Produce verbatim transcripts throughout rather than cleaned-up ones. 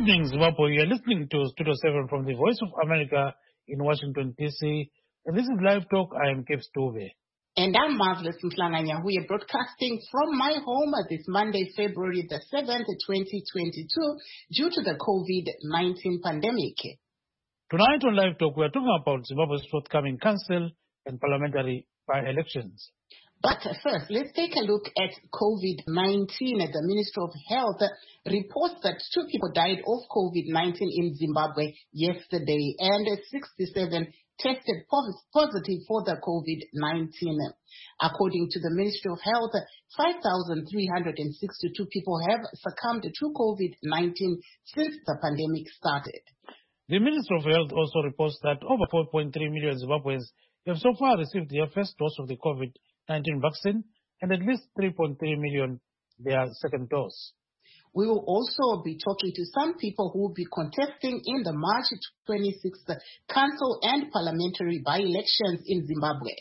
evening, Zimbabwe. You're listening to Studio seven from the Voice of America in Washington, D C. And this is Live Talk. I am Kev Stove. And I'm Marvelous Mhlanganya, we are broadcasting from my home this Monday, February the seventh, twenty twenty-two, due to the COVID nineteen pandemic. Tonight on Live Talk, we are talking about Zimbabwe's forthcoming council and parliamentary by-elections. But first, let's take a look at COVID nineteen. The Ministry of Health reports that two people died of COVID nineteen in Zimbabwe yesterday, and sixty-seven tested positive for the COVID nineteen. According to the Ministry of Health, five thousand three hundred sixty-two people have succumbed to COVID nineteen since the pandemic started. The Ministry of Health also reports that over four point three million Zimbabweans have so far received their first dose of the COVID nineteen vaccine, and at least three point three million their second dose. We will also be talking to some people who will be contesting in the March twenty-sixth council and parliamentary by-elections in Zimbabwe.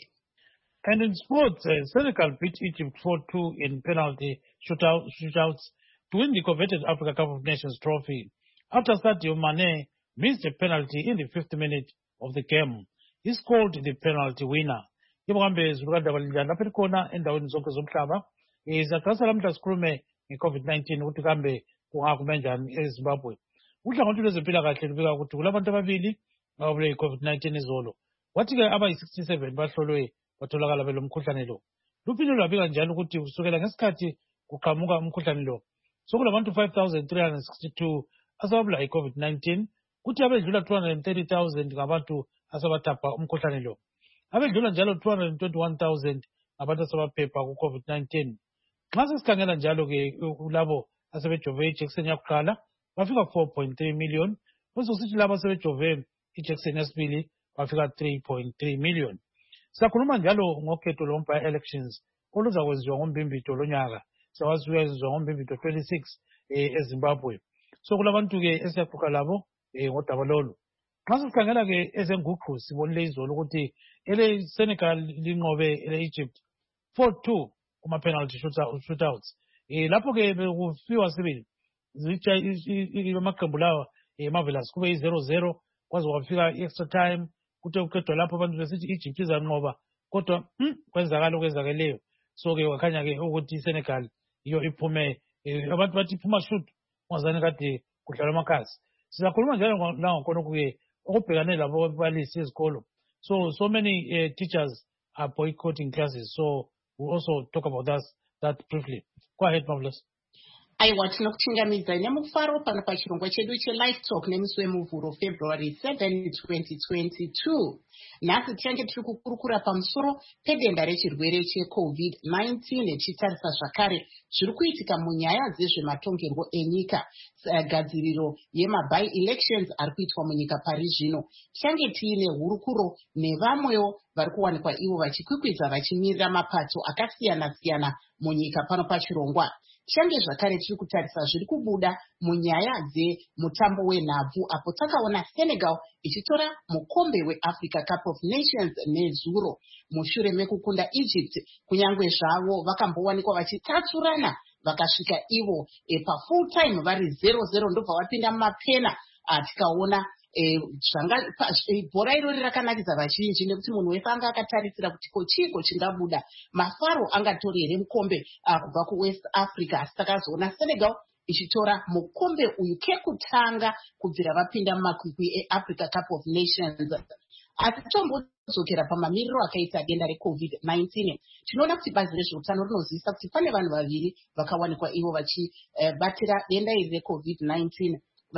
And in sports, uh, Senegal beat Egypt four two in penalty shootout, shootouts to win the coveted Africa Cup of Nations trophy. After Sadio Mane missed a penalty in the fifth minute of the game, he scored the penalty winner. Ibuhambe zilukanda balinjani lapha khona endaweni zonke zomhlaba izaqasa lamhla sikhulume ngeCovid nineteen ukuthi kambe kungakume njani eZimbabwe. Uhlangothi lwezempilakahle lubika ukuthi kulabantu ababili ababulawe yiCovid nineteen izolo. Wathi ke abayi sixty-seven bahlolwe batholakala belomkhuhlane lo. Luphinde lwabika njalo ukuthi kusukela ngesikhathi kuqhamuka umkhuhlane lo sokulabantu five thousand three hundred sixty-two asababulawa yiCovid nineteen, kuthi abedlula two hundred thirty thousand ngabantu asabathapha umkhuhlane lo. Abedlula njalo two hundred twenty-one thousand abantu asabaphepha ku-COVID nineteen. Nxa sesikhangela njalo ke labo asebejove ijekiseni yakuqala bafika four point three million, bese kusithi labo asebejove ijekiseni yesibili bafika three point three million. Siyakhuluma njalo ngokhetho lomba elections oluzakwenziwa ngoMbimbito lonyaka. Siyawazi kwenziwa ngoMbimbito twenty-six eZimbabwe. So kulabantu ke esiyaquka labo ngodaba lolu. Nxa sikhangela ke ezenguqu sibonile izolo ukuthi ele Senegal linqobe ele Egypt four two kuma penalty shootouts. Eh lapho ke bekufiwa sibili zicha amaqembu lawa eMarvelous kube zero zero kwaze kwafika extra time kuthe uqedwa lapho abantu besithi Egypt izanqoba kodwa kwenzakala okwenzakeleyo. So ke wakhanya ke ukuthi Senegal iyo iphume abantu bathi iphuma shoot ngazani kade kudlala amakhasi. Sizakhuluma njalo la ngkhona kuye okubhekane labo balisi ezikolo. So so many uh, teachers are boycotting classes. So we'll also talk about that that briefly. Go ahead, Marvelous. Aiwa tinokuchingamidzai nemufaro pano pachirongwa chedu cheLive Talk nemusi wemuvhuro February seventh twenty twenty-two. Nhasi tichange tiri kukurukura pamusoro pedenda rechirwere cheCovid nineteen chitarisa zvakare zviri kuitika munyaya dzezvematongerwo enyika, gadziriro yemaby elections ari kuitwa munyika pari zvino. Tichange tiine hurukuro nevamwewo vari kuwanikwa ivo vachikwikwidza vachimirira mapato akasiyana-siyana munyika pano pachirongwa. Tichange zvakare tiri kutarisa zviri kubuda munyaya dzemutambo wenhabvu apo takaona Senegal ichitora mukombe weAfrica Cup of Nations nezuro mushure mekukunda Egypt, kunyange zvavo vakambowanikwa vachitatsurana vakasvika ivo e, pafull time vari zero zero ndobva vapinda mumapena. Tikaona zvanga bhora irori rakanakidza vazhinji nekuti munhu wese anga akatarisira kuti kochiko chingabuda, mafaro angatori here mukombe kubva kuWest Africa, asi takazoona Senegal ichitora mukombe uyu kekutanga kubvira vapinda mumakwikwi eAfrica Cup of Nations. Asi tombozokera pamamiriro akaita denda reCovid nineteen, tinoona kuti bazi rezveutano rinozivisa kuti pane vanhu vaviri vakawanikwa ivo vachibatira uh, denda iri reCovid nineteen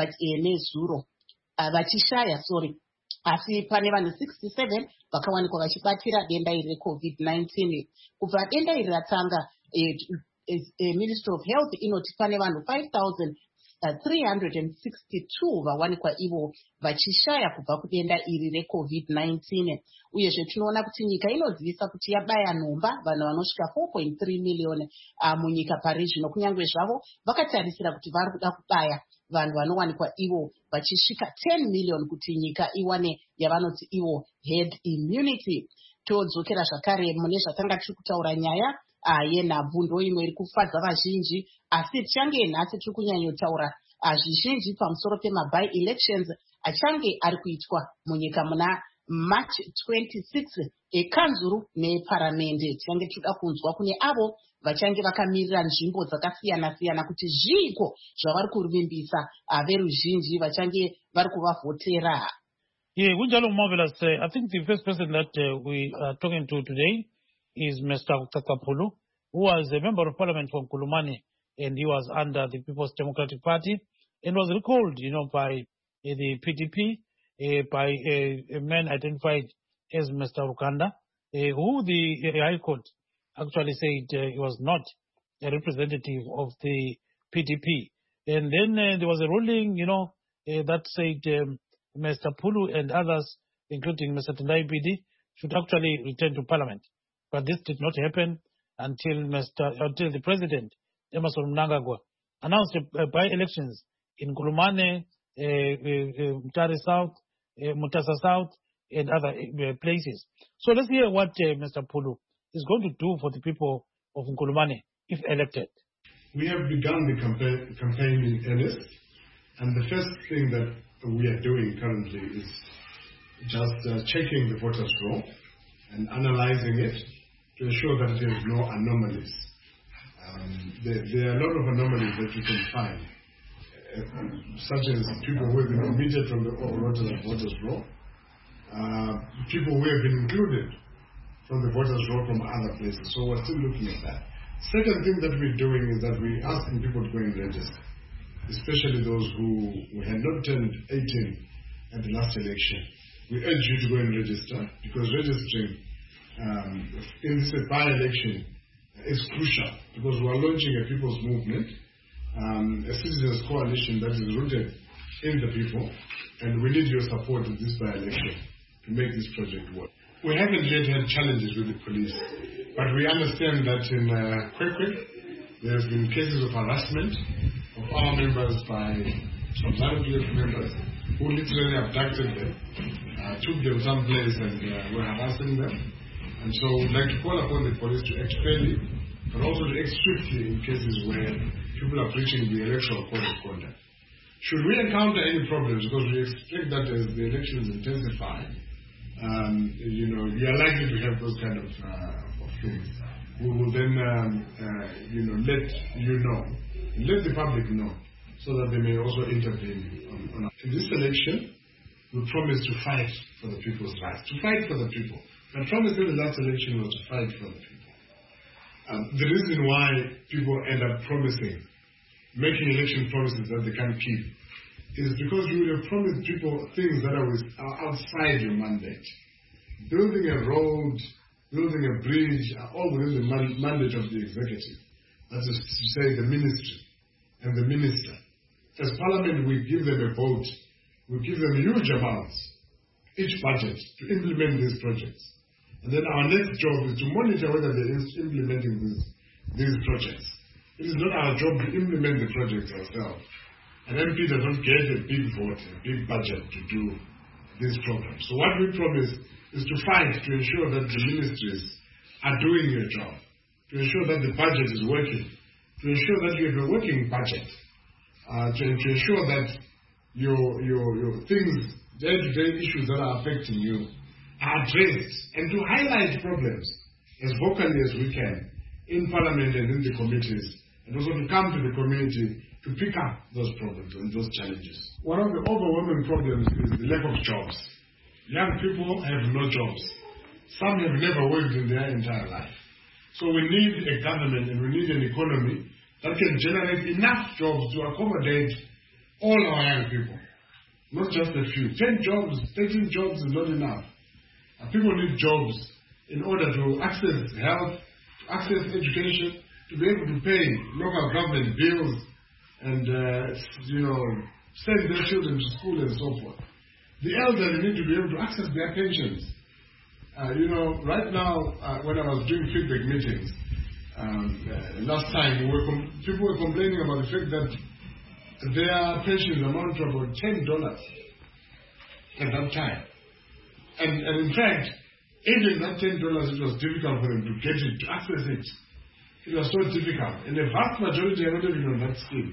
nezuro Uh, vachishaya sorry asi pane vanhu sixty-seven vakawanikwa vachibatira denda iri reCovid nineteen. Kubva denda iri ratanga eh, eh, eh, Ministry of Health inoti pane vanhu five thousand three hundred sixty-two vawanikwa ivo vachishaya kubva kudenda iri reCovid nineteen. Uyezve tinoona kuti nyika inozivisa kuti yabaya nhomba vanhu vanosvika four point three million uh, munyika pari zvino, kunyange zvavo vakatarisira kuti vari kuda kubaya vanhu vanowanikwa ivo vachisvika ten million kuti nyika iwane yavanoti ivo herd immunity. Todzokera zvakare mune zvatanga tiri kutaura nyaya uh, yenhabvu ndo imwe iri kufadza vazhinji, asi tichange nhasi tiri kunyanyotaura zvizhinji pamusoro pemaby elections achange ari kuitwa munyika muna March twenty-sixth ekanzuru neparamende. Tichange tichida kunzwa kune avo vachange vakamirira nzvimbo dzakasiyana siyana kuti zviiko zvavari kuvimbisa veruzhinji vachange vari kuvavhotera. Yeah, Kunjalo Marvelous. Uh, I think the first person that uh, we are talking to today is Mister Kakapulu, who was a member of parliament from Kulumane, and he was under the People's Democratic Party and was recalled, you know, by uh, the P D P, uh, by uh, a man identified as Mister Rukanda, uh, who the uh, High Court actually said uh, he was not a representative of the P D P. And then uh, there was a ruling, you know, uh, that said um, Mister Pulu and others, including Mister Tendai P D, should actually return to Parliament. But this did not happen until Mister until the President, Emmerson Mnangagwa, announced uh, by-elections in Kulumane, uh, uh, Mutare South, uh, Mutasa South, and other uh, places. So let's hear what uh, Mister Pulu is going to do for the people of Kulumane if elected. We have begun the campaign, campaign in earnest, and the first thing that we are doing currently is just uh, checking the voters' roll and analyzing it to ensure that there is no anomalies. Um, there, there are a lot of anomalies that you can find, uh, such as people who have been omitted from the voters, voters' roll, uh, people who have been included from the voters' roll from other places. So we're still looking at that. Second thing that we're doing is that we're asking people to go and register, especially those who, who had not turned eighteen at the last election. We urge you to go and register, because registering um, in this by-election is crucial, because we are launching a people's movement, um, a citizens coalition that is rooted in the people, and we need your support in this by-election to make this project work. We haven't yet had challenges with the police, but we understand that in uh, Kwekwe, there have been cases of harassment of our members by some Zanu P F members who literally abducted them, uh, took them someplace and uh, were harassing them. And so we'd like to call upon the police to act fairly, but also to act swiftly in cases where people are breaching the electoral code of conduct. Should we encounter any problems, because we expect that as the elections intensify, um, you know, we are likely to have those kind of, uh, of things. We will then, um, uh, you know, let you know, let the public know, so that they may also intervene on, on. In this election, we promise to fight for the people's rights, to fight for the people. The promise in the last election was to fight for the people. Um, the reason why people end up promising, making election promises that they can't keep, is because you would have promised people things that are, with, are outside your mandate. Building a road, building a bridge are all within the man- mandate of the executive. That is to say, the ministry and the minister. As Parliament, we give them a vote. We give them huge amounts, each budget, to implement these projects. And then our next job is to monitor whether they're implementing these, these projects. It is not our job to implement the projects ourselves. An M P does not get a big vote, a big budget to do these programs. So what we promise is to fight to ensure that the ministries are doing their job, to ensure that the budget is working, to ensure that you have a working budget, uh, to, to ensure that your, your, your things, day-to-day issues that are affecting you are addressed, and to highlight problems as vocally as we can in Parliament and in the committees, and also to come to the community to pick up those problems and those challenges. One of the overwhelming problems is the lack of jobs. Young people have no jobs. Some have never worked in their entire life. So we need a government and we need an economy that can generate enough jobs to accommodate all our young people, not just a few. Ten jobs, thirteen jobs is not enough. Uh, people need jobs in order to access health, to access education, to be able to pay local government bills and, uh, you know, send their children to school and so forth. The elderly need to be able to access their pensions. Uh, you know, right now, uh, when I was doing feedback meetings, um, uh, last time, we were com- people were complaining about the fact that their pensions amount to about ten dollars at that time. And, and in fact, even that ten dollars, it was difficult for them to get it, to access it. It was so difficult. And the vast majority are not even on that scheme.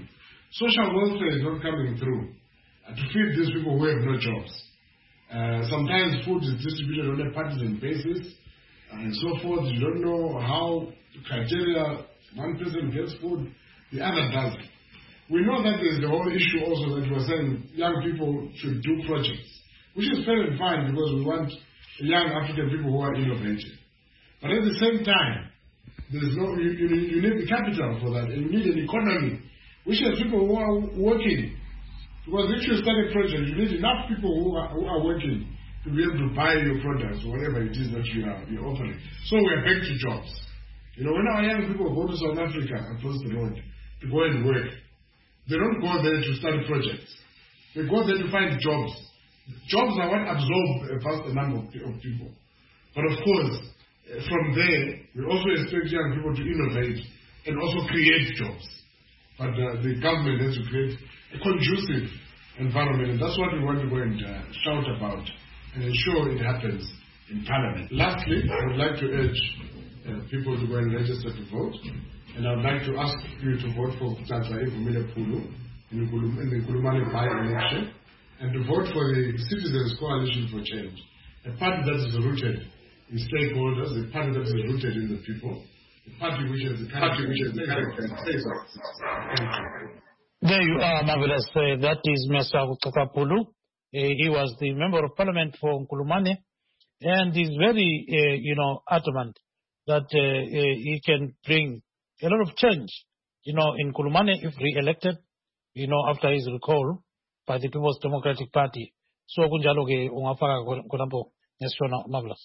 social welfare is not coming through uh, to feed these people who have no jobs. Uh, sometimes food is distributed on a partisan basis and so forth. You don't know how criteria, one person gets food, the other doesn't. We know that there's the whole issue also that we're saying young people should do projects, which is fair and fine because we want young African people who are innovative. But at the same time, there's no, you, you, you need the capital for that, and you need an economy which has people who are working. Because if you start a project, you need enough people who are, who are working to be able to buy your products or whatever it is that you are you're offering. So we're back to jobs. You know, when our young people go to South Africa across the road to go and work, they don't go there to start projects. They go there to find jobs. Jobs are what absorb a vast number of people. But of course, from there, we also expect young people to innovate and also create jobs. But uh, the government has to create a conducive environment, and that's what we want to go and uh, shout about and ensure it happens in Parliament. Lastly, I would like to urge uh, people to go and register to vote, and I would like to ask you to vote for Tata Ivumile Pulu in the Nkulumane by-election, and to vote for the Citizens Coalition for Change, a party that is rooted in stakeholders, a party that is rooted in the people, a party which has the party which has the character and face of. Thank you. There you are, marvelous. Uh, that is Mister Kakapulu. Uh, he was the member of parliament for Nkulumane, and he's very, uh, you know, adamant that uh, uh, he can bring a lot of change, you know, in Nkulumane if re-elected, you know, after his recall by the People's Democratic Party. So, kunjalo ke ungafaka konampo nesona marvelous.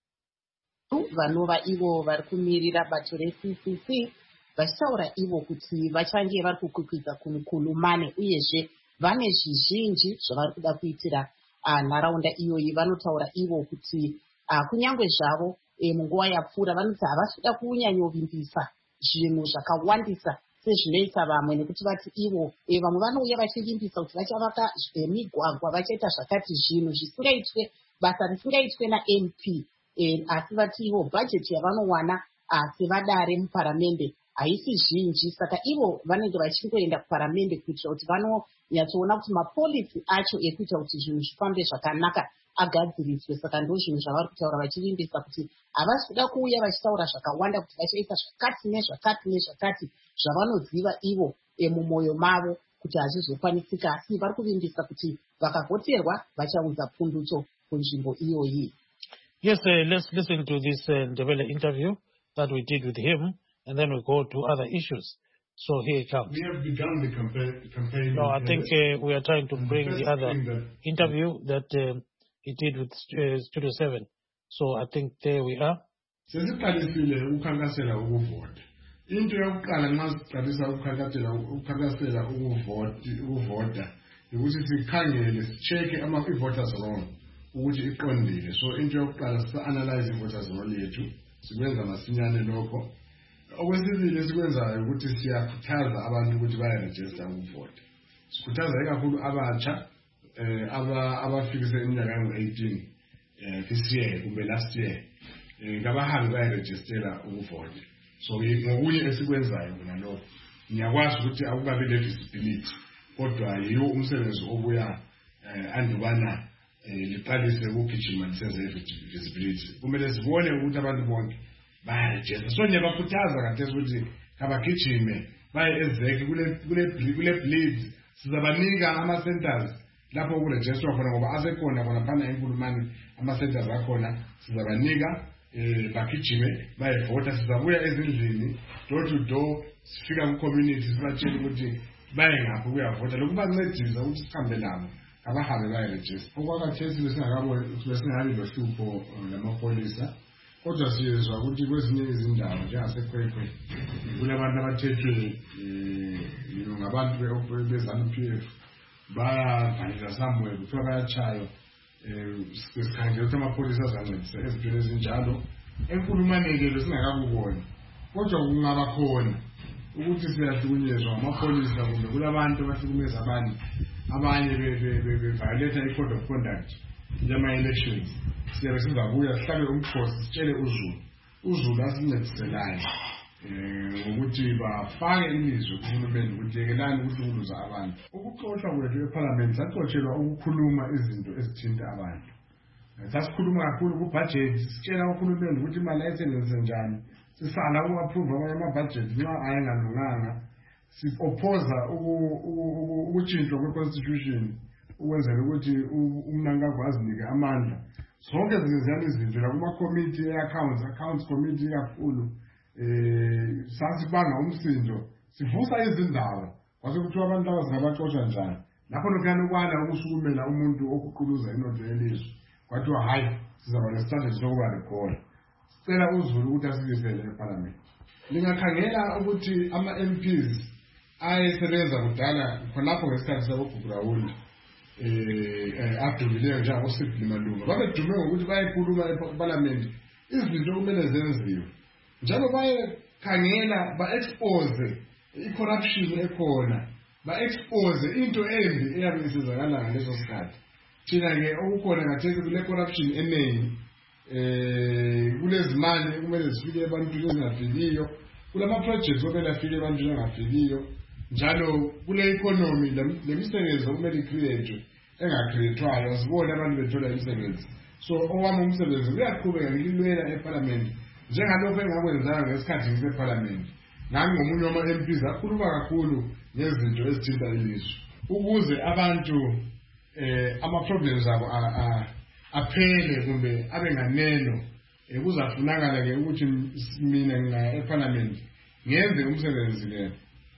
Vanova ivo vari kumirira bato re-C C C vachitaura ivo kuti vachange vari kukwikwiza kuNkulumane uyezve vane zvizhinji zvavari kuda kuitira nharaunda iyoyi. Vanotaura ivo kuti kunyange zvavo munguva yapfuura vanoti havasi kuda kunyanyovimbisa zvinhu zvakawandisa sezvinoita vamwe, nekuti vati ivo vamwe vanouya vachivimbisa kuti vachavaka migwagwa, vachaita zvakati zvinhu zvisingaitwe, basa risingaitwe naM P, asi vati ivo bhajeti yavanowana sevadare muparamende haisi zhinji. Saka ivo vanenge vachingoenda kuparamende kuitira kuti vanonyatsoona kuti mapolisi acho ekuita kuti zvinhu zvifambe zvakanaka agadziriswe. Saka ndo zvinhu zvavari kutaura vachivimbisa kuti havasi kuda kuuya vachitaura zvakawanda kuti vachaita zvakati nezvakati nezvakati zvavanoziva ivo mumwoyo mavo kuti hazvizokwanisika, asi vari kuvimbisa kuti vakagoterwa vachaudza pundutso kunzvimbo iyoyi. Yes, uh, let's listen to this uh, Ndebele interview that we did with him, and then we go to other issues. So here it comes. We have begun the campaign. campaign no, I think uh, we are trying to bring the, the other that interview that uh, he did with uh, Studio seven. So I think there we are. Sesiqalisile ukukhankasela ukuvota. Into yokuqala nxa siqalisa ukukhankasela ukuvota ukuthi sikhangele sicheke ama-voters roll ukuthi iqondile. So into yokuqala sisa-analyze i-voters roll yethu, sikwenza masinyane lokho. Okwesibili sikwenzayo ukuthi siyakhuthaza abantu ukuthi bayarejista ukuvota. Sikhuthaza ikakhulu abatsha abafikise iminyaka engu-eighteen this year kumbe last year ngabahambi bayarejistela ukuvota. So ngokunye esikwenzayo ngalokho ngiyakwazi ukuthi akukabi le-visibility, kodwa yiwo umsebenzi obuya andubana liqalise ukugijima lisenze visibility. Kumele sibone ukuthi abantu bonke bayarejista. So nje bakhuthaza kathesi ukuthi kabagijime baye ezeke kule bleeds, sizabanika ama-centers lapho kurejistwa khona ngoba asekhona khona phana eNkulumane ama-centers akhona, sizabanika bagijime bayevota. Sizabuya ezindlini door to door, sifika ku-community sibatshele ukuthi baye ngapho kuyavota. Lokhu bancedisa ukuthi sihambe nabo abahambe bayarejista. Okwakhathesi besingabi lohlupho lamapolisa, kodwa siyezwa ukuthi kwezinye izindawo njengaseKwekwe kulabantu abathethwe ngabantu be-ZANU P F bayavalisa somewhere kuthiwa bayatshaywa. Sikhangela ukuthi amapolisa azancedisa ezintweni ezinjalo. Enkulumane-ke besingakakubona, kodwa kungaba khona ukuthi siyahlukunyezwa ngamapolisa kumbe kulabantu abahlukumeza abanye abanye beviolate i-code of conduct yama-elections. Siyabe sizabuya sihlabe umkhosi sitshele uZulu, uZulu asincediselayo ukuthi bafake ilizwi kuhulumeni ukuthi yekelani ukuhlukuluza abantu. Ukuxoshwa kwethu eParliament saxotshelwa ukukhuluma izinto ezithinta abantu. Sasikhuluma kakhulu kubudget, sitshela uhulumeni ukuthi imali ayisebenzise njani. Sisala uku-approve ama-budget nxa ayengalunganga. Si-opposa ukutshintshwa kwe-constitution ukwenzela ukuthi umnankagwa azinike amandla. Zonke ziziyana izinto la kuma-committee e-accounts, accounts committee kakhulu. Eh sasibanga umsindo sivusa izindaba kwase kuthiwa abantu abazingabaxoxa njani lapho lokuyana ukwana ukusukumela umuntu okuquluza inotho yelizwe kwathiwa hayi sizaba nestrategy sokuba record. Sicela uZulu ukuthi asizisele eParliament. Lingakhangela ukuthi ama-M Ps ayesebenza kudala khonapho ngesikhathi saboGugrawundi eh adumileyo njengoSipho Malunga babedume ngokuthi bayekhuluma eParliament izinto kumele zenziwe. Njalo baye khangela ba-expose i-corruption ekhona, ba-expose into embi eyabe isizakala ngaleso sikhathi. Thina-ke okukhona ngathesi kule corruption eningi, eh kulezimali kumele zifike ebantwini ezingafikiyo, kulama-projects okumele afike ebantwini abangafikiyo, njalo kule economy lemisebenzi okumele icreate engacreatwayo asibone abantu bethola imisebenzi. So owami umsebenzi uyaqhubeka ngilwela eParliament njengalokho engakwenzanga ngesikhathi ngiseParliament. Nami ngomunye wama-M Ps akhuluma kakhulu ngezinto ezithinta ilizwe ukuze abantu eh ama-problems abo aphele kumbe abe nganeno. Kuzafunakala ke ukuthi mina ngina eParliament ngenze umsebenzi ke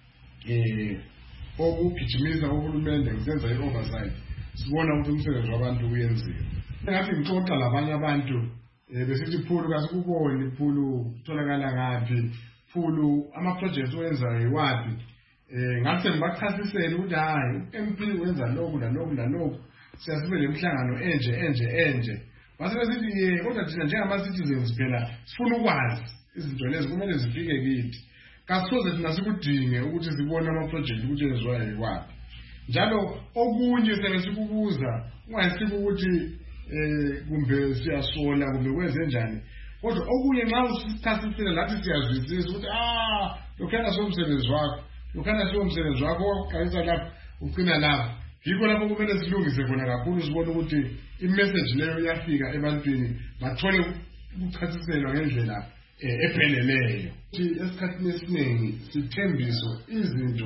eh okugijimisa uhulumende ngisenza i-oversight sibona ukuthi umsebenzi wabantu uyenziwe. Ngathi ngixoxa labanye abantu besithi phulu kasikuboni phulu tholakala ngaphi phulu ama-projects owenzayo yiwapi. Eh ngathi ngibachasisele ukuthi hayi M P wenza lokhu nalokhu nalokhu siyasibe lemhlangano enje enje enje. Base besithi ye kodwa thina njengama-citizens phela sifuna ukwazi izinto lezi kumele zifike kithi. Kasoze thina sikudinge ukuthi sibone ama-project ukuthi enziwayo yiwapi. Njalo okunye sebe sikubuza ungasike ukuthi eh kumbe siyasola kumbe kwenze njani. Kodwa okunye nxa usichasisela lathi siyazwisisa ukuthi ah lokhana somsebenzi wakho lokhana somsebenzi wakho wokuqalisa lapho ugcina lapho. Yikho lapho kumele silungise khona kakhulu sibone ukuthi i-message leyo iyafika ebantwini bathole ukuchasiselwa ngendlela epheleleyo. Ukuthi esikhathini esiningi sithembiso izinto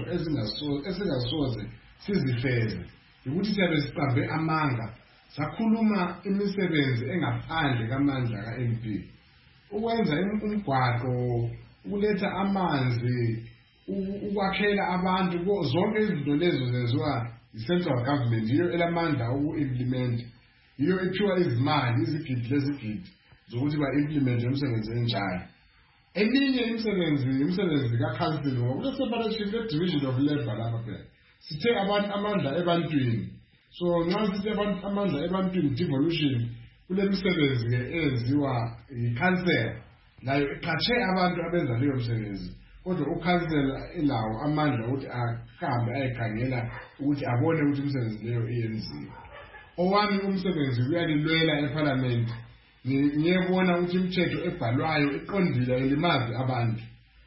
ezingasoze sizifeze ukuthi siyabe siqambe amanga sakhuluma imisebenzi engaphandle kamandla ka-M P. Ukwenza umgwaqo, ukuletha amanzi, ukwakhela abantu zonke izinto lezo zenziwa i-central government yiyo elamandla uku-implement. Yiyo ethiwa izimali izigidi lezigidi zokuthi ba-implement umsebenzi enjalo. Eminye imisebenzi imisebenzi ka-council ngokule separation le-division of labor lapha phela sithe abantu amandla ebantwini. So nxa sithi abantu amandla ebantwini devolution kule misebenzi ke eyenziwa i-council nayo iqhatshe abantu abenza leyo msebenzi. Kodwa u-council ilawo amandla ukuthi ahambe ayikhangela ukuthi abone ukuthi umsebenzi leyo iyenziwa. Owami umsebenzi uyalilwela eParliament ngiyebona ukuthi imithetho ebhalwayo iqondile elimazi abantu.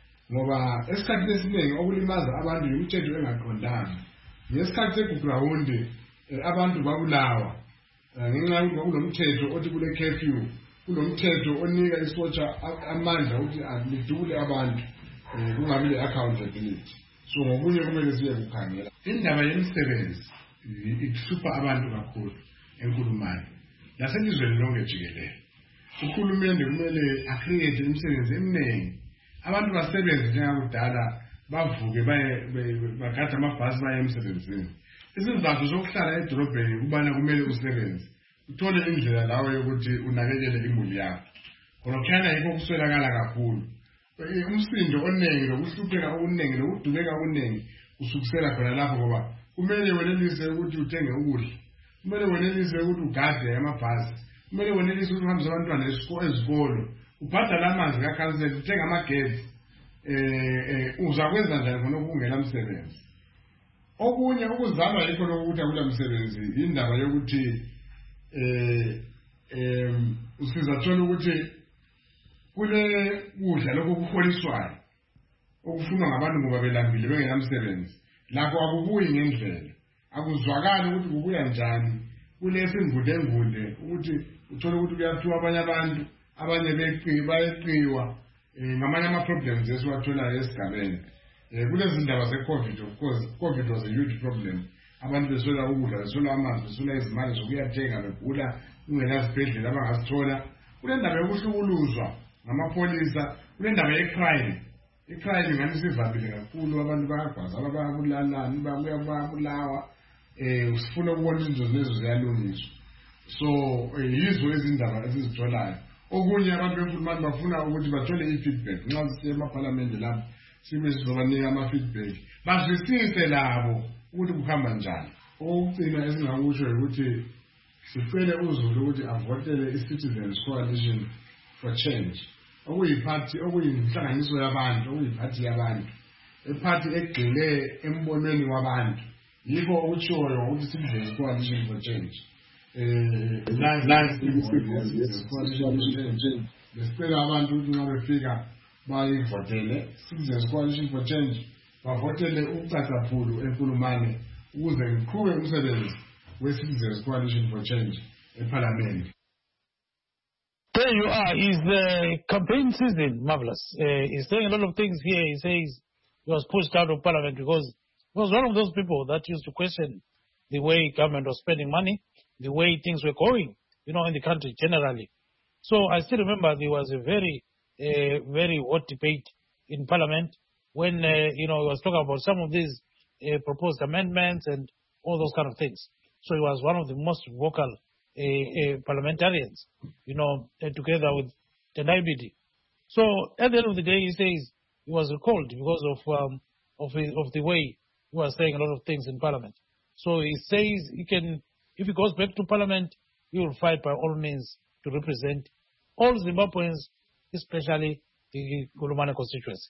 Ngoba esikhathini esiningi okulimaza abantu imithetho engaqondanga. Ngesikhathi seGugrawundi abantu babulawa ngenxa yokuthi kunomthetho othi kule curfew kunomthetho onika isotsha amandla ukuthi alidule abantu kungabi le-accountability. So ngokunye kumele siye kukhangela indaba yemisebenzi ihlupha abantu kakhulu enkulumani naselizweni lonke jikelele. Uhulumende kumele acreate imisebenzi eminingi abantu basebenze njengakudala bavuke baye bagada amabhasi baye emsebenzini. Isizathu sokuhlala edolobheni kubana kumele usebenze uthole indlela lawe yokuthi unakekele imuli yakho. Khona yikho kuswelakala kakhulu. Umsindo oningi lokuhlupheka okuningi lokudubeka okuningi usukusela khona lapho ngoba kumele wenelise ukuthi uthenge ukudla, kumele wenelise ukuthi ugade amabhasi, kumele wenelise ukuthi uhambise abantwana ezikolo, ubhadala amanzi ka-council, uthenga amagesi. Eh uzakwenza njani khona ukungena umsebenzi? Okunye ukuzama yikho lokuthi akula msebenzi indaba yokuthi eh em usizathola ukuthi kule kudla lokho kuholiswayo okufunwa ngabantu ngoba belambile bengenamsebenzi lapho akubuyi ngendlela akuzwakali ukuthi kubuya njani kulesi ngudengule ukuthi uthole ukuthi kuyaphiwa abanye abantu abanye bayeqiwa ngamanye ama-problems esiwatholayo esigabeni kulezi ndaba ze-covid of course covid was a huge problem abantu besola ukudla besola amanzi besola izimali zokuyathenga begula kungenazibhedlela abangazithola kule ndaba yokuhlukuluzwa ngamapholisa kule ndaba ye-crime i-crime ngani sivamile kakhulu abantu bayagwaza abababulalani babuya babulawa um sifuna ukubona izinto lezo ziyalungiswa so yizo izindaba esizitholayo okunye abantu bemfulumani bafuna ukuthi bathole i-feedback nxa sisiye emaphalamende lapho sibe sizobanika ama-feedback bazwisise labo ukuthi kuhamba njani okugcina esingakusho ukuthi sicele uZulu ukuthi avotele i-Citizens Coalition for Change okuyiphathi okuyinhlanganiso yabantu okuyiphathi yabantu ephathi egxile embonweni wabantu yikho okutshoyo ukuthi Citizens Coalition for Change lesicela abantu ukuthi nxa befika bayivotele Citizens Coalition for Change bavotele ucacaphulu eNkulumane ukuze ngiqhube umsebenzi we-Citizens Coalition for Change eParliament. There you are. Is the campaign season, Marvelous? Uh, he's saying a lot of things here. He says he was pushed out of Parliament because he was one of those people that used to question the way government was spending money, the way things were going, you know, in the country generally. So I still remember there was a very, uh, very hot debate in Parliament when, uh, you know, he was talking about some of these uh, proposed amendments and all those kind of things. So he was one of the most vocal uh, uh, parliamentarians, you know, uh, together with Tendai Biti. So at the end of the day, he says he was recalled because of um, of, his, of the way he was saying a lot of things in Parliament. So he says he can, if he goes back to Parliament, he will fight by all means to represent all Zimbabweans, especially the Nkulumane constituency.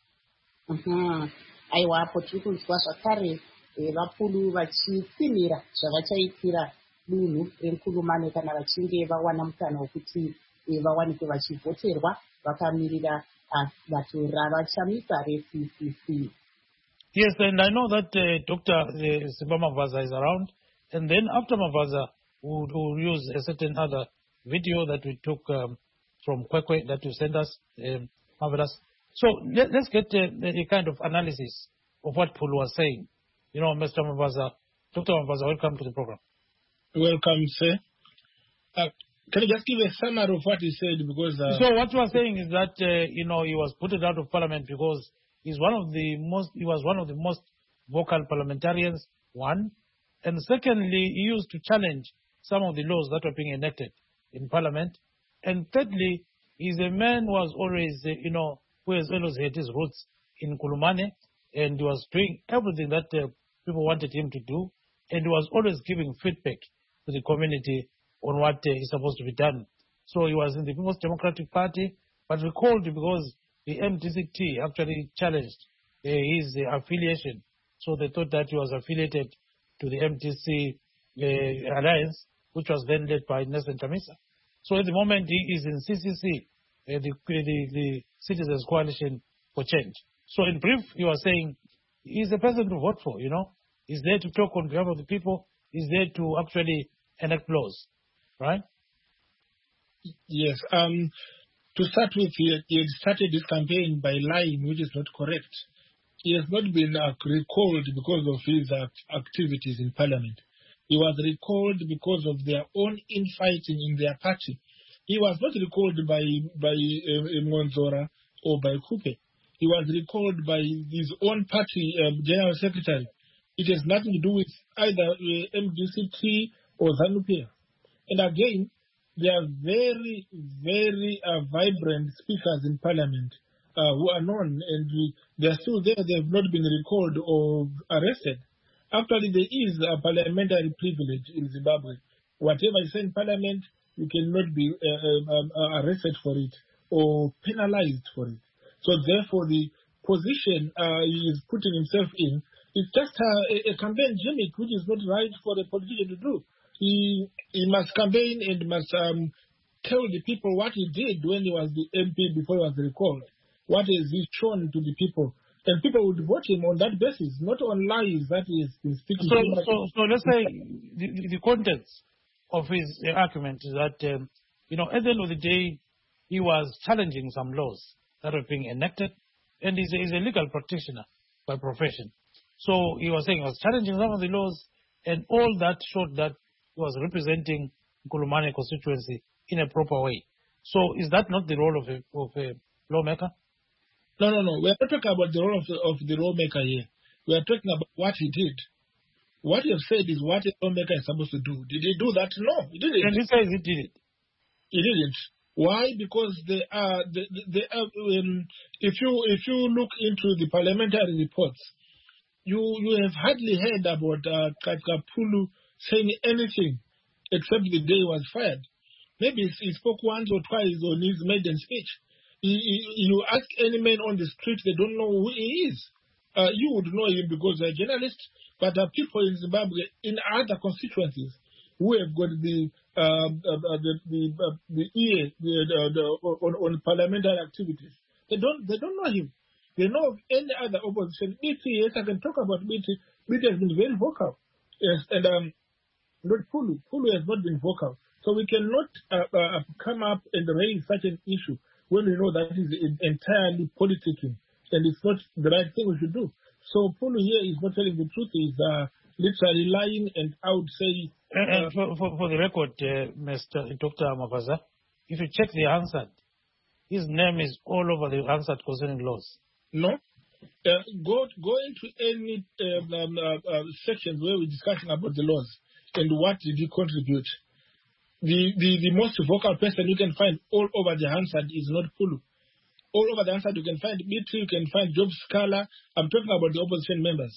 Mm-hmm. Aiwapo tiri kunzwa zvakare vakuru vachitsimira zvavachaitira dunhu reNkulumane kana vachinge vawana mukana wekuti vawanike vachivhoterwa vakamirira bato ravachamisa re-C C C. Yes, and I know that uh, Doctor Uh, Simba Mavaza is around, and then after Mavaza, we'll, we'll use a certain other video that we took um, from Kwekwe that you sent us, um, Marvelous. So let, let's get a, a kind of analysis of what Pulu was saying. You know, Mister Mavaza, Doctor Mavaza, welcome to the program. Welcome, sir. Uh, can you just give a summary of what he said? Because uh, so what you are saying is that uh, you know he was put out of Parliament because he's one of the most. He was one of the most vocal parliamentarians. One, and secondly, he used to challenge some of the laws that were being enacted in Parliament. And thirdly, he's a man who was always, uh, you know, who has always had his roots in Nkulumane, and he was doing everything that uh, people wanted him to do, and he was always giving feedback to the community on what uh, is supposed to be done. So he was in the People's Democratic Party, but recalled because the M D C T actually challenged uh, his uh, affiliation. So they thought that he was affiliated to the M D C uh, alliance, which was then led by Nelson Chamisa. So at the moment he is in C C C, uh, the, the, the Citizens Coalition for Change. So in brief, you are saying he's a person to vote for, you know. He's there to talk on behalf of the people. He's there to actually enact laws, right? Yes. Um, to start with, he, he had started this campaign by lying, which is not correct. He has not been uh, recalled because of his uh, activities in Parliament. He was recalled because of their own infighting in their party. He was not recalled by by uh, Monzora or by Kupe. He was recalled by his own party um, general secretary. It has nothing to do with either uh, M D C T or ZANU-P F. And again, there are very, very uh, vibrant speakers in Parliament uh, who are known, and they are still there. They have not been recalled or arrested. Actually, there is a parliamentary privilege in Zimbabwe. Whatever you say in Parliament, you cannot be uh, um, uh, arrested for it or penalized for it. So therefore, the position uh, he is putting himself in is just a, a campaign gimmick, which is not right for a politician to do. He, he must campaign and must um, tell the people what he did when he was the M P before he was recalled. What has he shown to the people? And people would vote him on that basis, not on lies that he has been speaking. So, so, so let's say the, the, the contents of his uh, argument is that, um, you know, at the end of the day, he was challenging some laws that were being enacted, and he's a, he's a legal practitioner by profession. So he was saying he was challenging some of the laws, and all that showed that he was representing Nkulumane constituency in a proper way. So is that not the role of a, of a lawmaker? No, no, no. We're not talking about the role of the, of the lawmaker here. We're talking about what he did. What you have said is what a lawmaker is supposed to do. Did he do that? No, he didn't. And he says he did it. He didn't. Why? Because they are, they, they are um, if you if you look into the parliamentary reports, you you have hardly heard about uh, Katkapulu saying anything except the day he was fired. Maybe he spoke once or twice on his maiden speech. He, he, you ask any man on the street, they don't know who he is. Uh, you would know him because you're a journalist, but there are people in Zimbabwe, in other constituencies, who have got the uh, uh, the the, uh, the ear the, the, the, on, on parliamentary activities. They don't they don't know him. They know of any other opposition. B T, yes, I can talk about B T. B T has been very vocal. Yes, and um, not Pulu. Pulu has not been vocal. So we cannot uh, uh, come up and raise such an issue when we know that is entirely politicking, and it's not the right thing we should do. So Pulu here is not telling the truth, he's uh, literally lying, and I would say... Uh, and for, for, for the record, uh, Mister Doctor Mavaza, if you check the Hansard, his name is all over the Hansard concerning laws. No. Uh, go, go into any um, um, uh, uh, sections where we're discussing about the laws and what did he contribute. The, the, the most vocal person you can find all over the Hansard is not Pulu. All over the Hansard you can find B T, you can find Job Scala. I'm talking about the opposition members.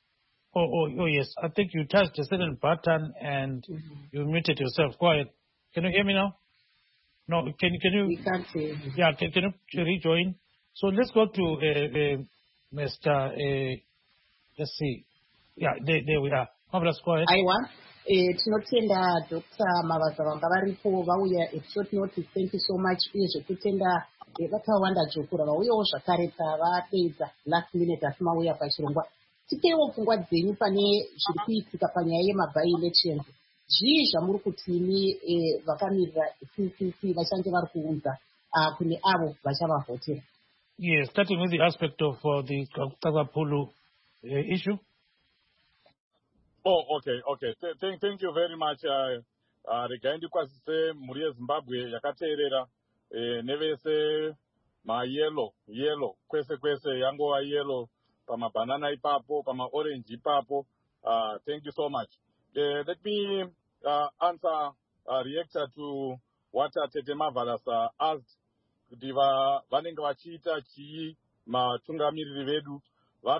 Oh, oh, oh yes. I think you touched a certain button and mm-hmm. you muted yourself. Go ahead. Can you hear me now? No, can, can you? We can't hear you. Yeah, can, can you rejoin? So let's go to uh, uh, Mister Uh, let's see. Yeah, there, there we are. Marvelous, go ahead. I want. Eh, tinotenda Doctor Mavaza vanga varipo vauya episode notice. Thank you so much. Uye zvekutenda vakawanda jokura vauyawo zvakare tavapedza last minute asi mauya pachirongwa. Tipeiwo pfungwa dzenyu pane zviri kuitika panyaya yemabai elections. Zvii zvamuri kutini vakamirira C C C vachange vari kuunza kune avo vachavavhotera? Yes, starting with the aspect of uh, the Katkapulu uh, issue. Oh, okay, okay. Th- thank, thank you very much. Regai ndikwazise mhuri yeZimbabwe yakateerera nevese mayellow yellow kwese kwese yangova yellow pamabanana ipapo pamaorange ipapo. Uh, thank you so much. Uh, let me uh, answer uh, reactor to what Tete Marvelous uh, asked. Kuti vanenge vachiita chii matungamiriri vedu vari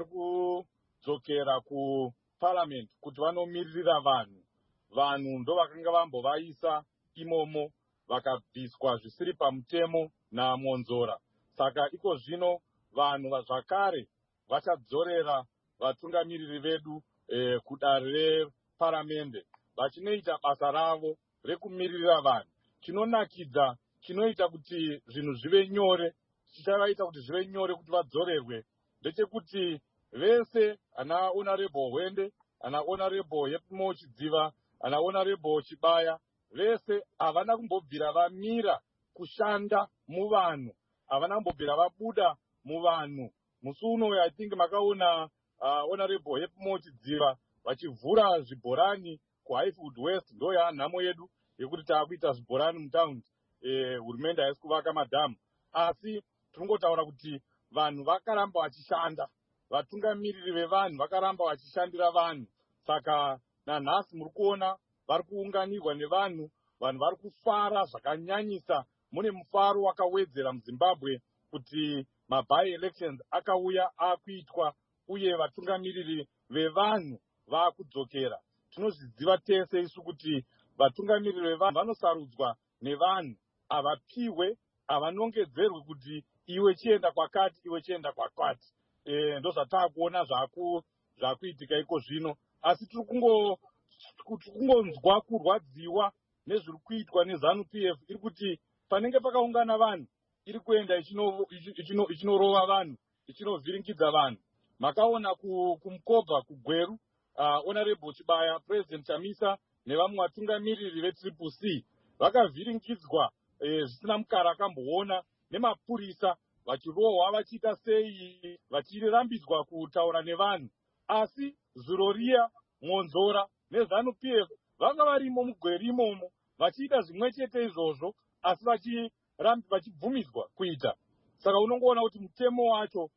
kudzokera ku parliament kuti vanomiririra vanhu vanhu ndo vakanga vambovaisa imomo vakabviswa zvisiri pamutemo naMonzora. Saka iko zvino vanhu zvakare vachadzorera vatungamiriri vedu eh, kudare reparamende vachinoita basa ravo rekumiririra vanhu. Chinonakidza chinoita kuti zvinhu zvive nyore chichavaita kuti zvive nyore kuti vadzorerwe ndechekuti vese ana honorable Hwende, ana honorable Yepimo Chidziva, ana honorable Chibaya, vese havana kumbobvira vamira kushanda muvanhu, havana kumbobvira vabuda muvanhu. Musi uno I think makaona uh, honorable Yepimo Chidziva vachivhura zvibhorani kuHighfield West, ndo yanhamo yedu yekuti taakuita zvibhorani mutaundi. Hurumende haisi kuvaka madhamu, asi tinongotaura kuti vanhu vakaramba vachishanda, vatungamiriri vevanhu vakaramba vachishandira vanhu. Saka nanhasi muri kuona vari kuunganirwa nevanhu, vanhu vari kufara zvakanyanyisa. Mune mufaro wakawedzera muZimbabwe kuti mabai elections akauya akuitwa uye vatungamiriri vevanhu vakudzokera. Tinozviziva tese isu kuti vatungamiriri vevanhu vanosarudzwa nevanhu, avapiwe, avanongedzerwe kuti iwe chienda kwakati, iwe chienda kwakati. E, ndo zvatakuona zvaku zvakuitika iko zvino, asi tiri kungo kungonzwa kurwadziwa nezviri kuitwa neZanu P F. Iri kuti panenge pakaungana vanhu iri kuenda ichinorova vanhu, ichinovhiringidza vanhu. Makaona kumukobva kugweru, uh, Honorable Chibaya, President Chamisa nevamwe vatungamiriri vetriple C vakavhiringidzwa zvisina eh, mukara akamboona nemapurisa vachirohwa vachiita sei vachirambidzwa kutaura nevanhu. Asi zuro riya Monzora neZANU P F vanga varimo mugweri imomo vachiita zvimwe chete izvozvo asi vachibvumidzwa kuita. Saka unongoona kuti mutemo wacho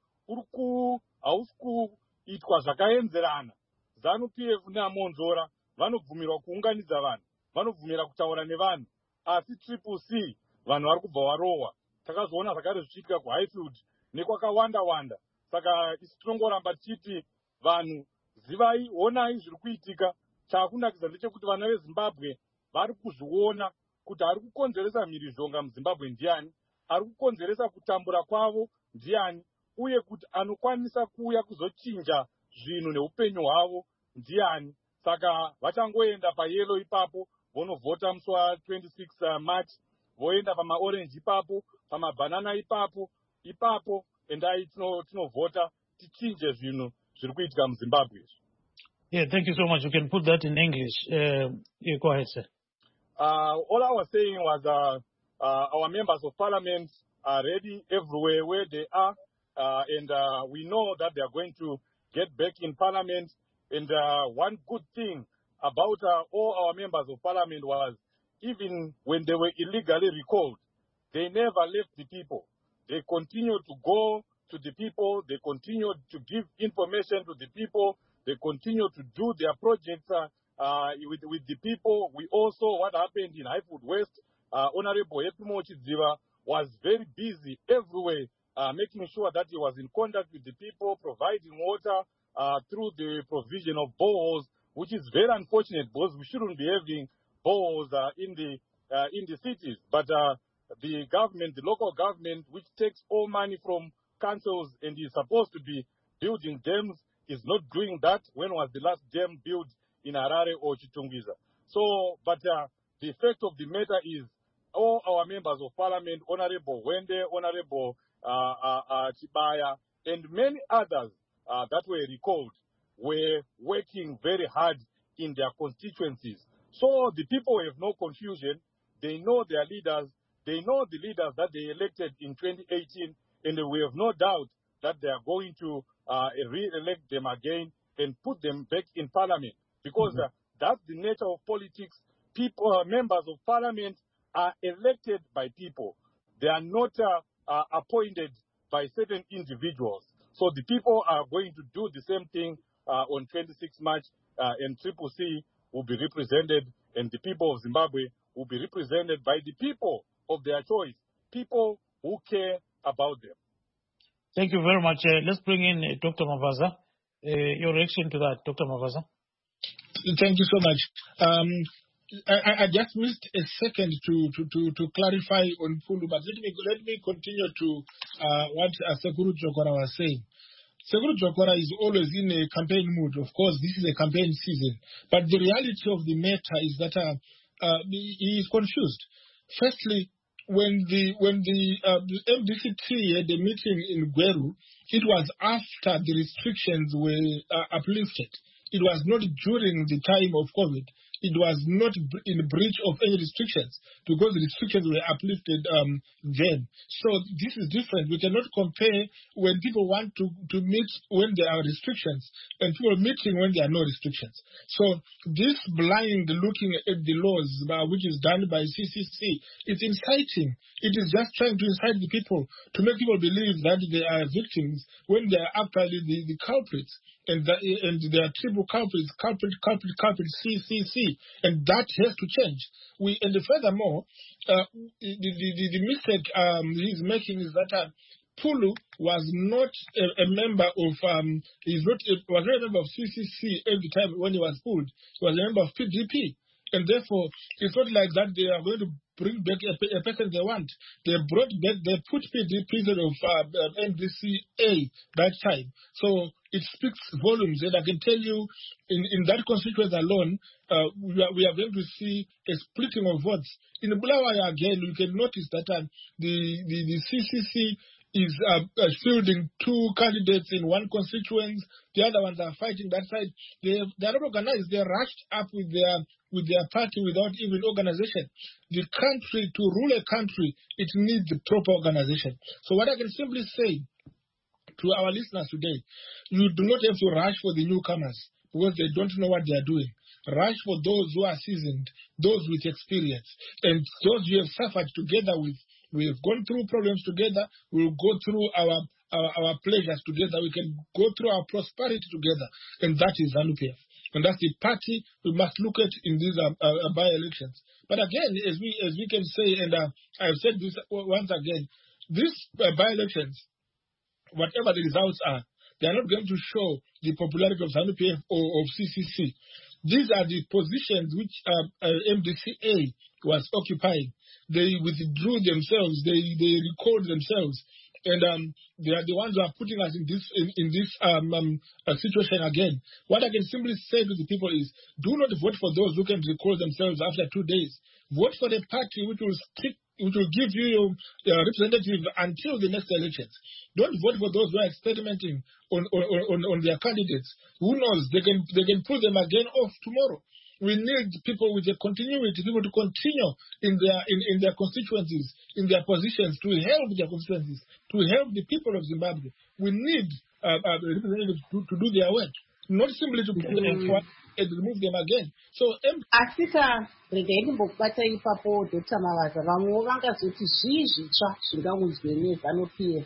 hausi kuitwa zvakaenzerana. ZANU P F naMonzora vanobvumirwa kuunganidza vanhu, vanobvumira kutaura nevanhu, asi triple C vanhu vari kubva varohwa. Takazoona zvakare zvichiitika kuHighfield nekwakawanda wanda. Saka isi tinongoramba tichiti vanhu zivai, onai zviri kuitika. Chakunakidza ndechekuti vana veZimbabwe vari kuzviona kuti ari kukonzeresa mhirizhonga muZimbabwe ndiani, ari kukonzeresa kutambura kwavo ndiani, uye kuti anokwanisa kuuya kuzochinja zvinhu neupenyu hwavo ndiani. Saka vachangoenda payellow ipapo vonovhota musi wa twenty-six March, voenda pamaorange ipapo, pamabanana ipapo ipapo endai tinovhota tichinje zvinhu zviri kuitika muZimbabwe. Yeah, thank you so much. You can put that in English. Uh, yeah, go ahead, sir. Uh, all I was saying was uh, uh, our members of parliament are ready everywhere where they are, uh, and uh, we know that they are going to get back in parliament. And uh, one good thing about uh, all our members of parliament was, even when they were illegally recalled, they never left the people. They continued to go to the people. They continued to give information to the people. They continued to do their projects uh, uh, with, with the people. We also, what happened in Highfield West, uh, Honorable Epimo Chidziva was very busy everywhere, uh, making sure that he was in contact with the people, providing water uh, through the provision of boreholes, which is very unfortunate because we shouldn't be having boreholes uh, in the uh, in the cities. But uh, the government, the local government, which takes all money from councils and is supposed to be building dams, is not doing that. When was the last dam built in Harare or Chitungiza? So, but uh, the fact of the matter is, all our members of parliament, Honorable Wende, Honorable uh, uh, uh, Chibaya, and many others uh, that were recalled, were working very hard in their constituencies. So the people have no confusion. They know their leaders. They know the leaders that they elected in twenty eighteen, and we have no doubt that they are going to uh, re-elect them again and put them back in parliament, because mm-hmm. uh, that's the nature of politics. People, uh, members of parliament are elected by people. They are not uh, uh, appointed by certain individuals. So the people are going to do the same thing uh, on twenty-sixth March, uh, and Triple C will be represented, and the people of Zimbabwe will be represented by the people of their choice, people who care about them. Thank you very much. Uh, let's bring in uh, Doctor Mavaza. Uh, your reaction to that, Doctor Mavaza? Thank you so much. Um, I, I just missed a second to, to, to, to clarify on Pulu, but let me let me continue to uh, what uh, Sekuru Jokora was saying. Sekuru Jokora is always in a campaign mood. Of course, this is a campaign season. But the reality of the matter is that uh, uh, he is confused. Firstly, when the when the, uh, the M D C T had a meeting in Gweru, it was after the restrictions were uh, uplifted. It was not during the time of COVID. It was not in breach of any restrictions, because the restrictions were uplifted um, then. So this is different. We cannot compare when people want to, to meet when there are restrictions and people meeting when there are no restrictions. So this blind looking at the laws, uh, which is done by C C C, it's inciting. It is just trying to incite the people, to make people believe that they are victims when they are actually the, the culprits. And, the, and there are triple culprits, culprit, culprit, culprit, C C C, and that has to change. We and furthermore, uh, the, the, the, the mistake um, he's making is that uh, Pulu was not a, a member of um, he's not a, was not a member of C C C every time when he was pulled. He was a member of P D P, and therefore it's not like that they are going to bring back a, a person they want. They brought back, they put P D P instead of uh, M D C A that time. So it speaks volumes, and I can tell you, in, in that constituency alone, uh, we, are, we are going to see a splitting of votes. In Bulawayo again, you can notice that uh, the, the, the C C C is uh, uh, fielding two candidates in one constituency. The other ones are fighting that side. They they are not organized. They are rushed up with their with their party without even organization. The country, to rule a country, it needs the proper organization. So what I can simply say to our listeners today, you do not have to rush for the newcomers because they don't know what they are doing. Rush for those who are seasoned, those with experience, and those you have suffered together with. We have gone through problems together. We will go through our, our, our pleasures together. We can go through our prosperity together. And that is ZANU-P F. And that's the party we must look at in these uh, uh, by-elections. But again, as we as we can say, and uh, I've said this once again, these uh, by-elections, whatever the results are, they are not going to show the popularity of ZANU-P F or of C C C. These are the positions which uh, uh, M D C A was occupying. They withdrew themselves. They they recalled themselves, and um, they are the ones who are putting us in this in, in this um, um, uh, situation again. What I can simply say to the people is, do not vote for those who can recall themselves after two days. Vote for the party which will stick, which will give you your uh, representative until the next elections. Don't vote for those who are experimenting on on, on, on their candidates. Who knows? They can they can pull them again off tomorrow. We need people with a continuity, people to continue in their in, in their constituencies, in their positions, to help their constituencies, to help the people of Zimbabwe. We need uh, uh, representatives to, to do their work, not simply to put them forward and remove them again. So, um, asika regai ndimbokubata ipapo Doctor Mavaza, vamwe vangazoti zvii zvitsva zvingaunzwe neZANU-P F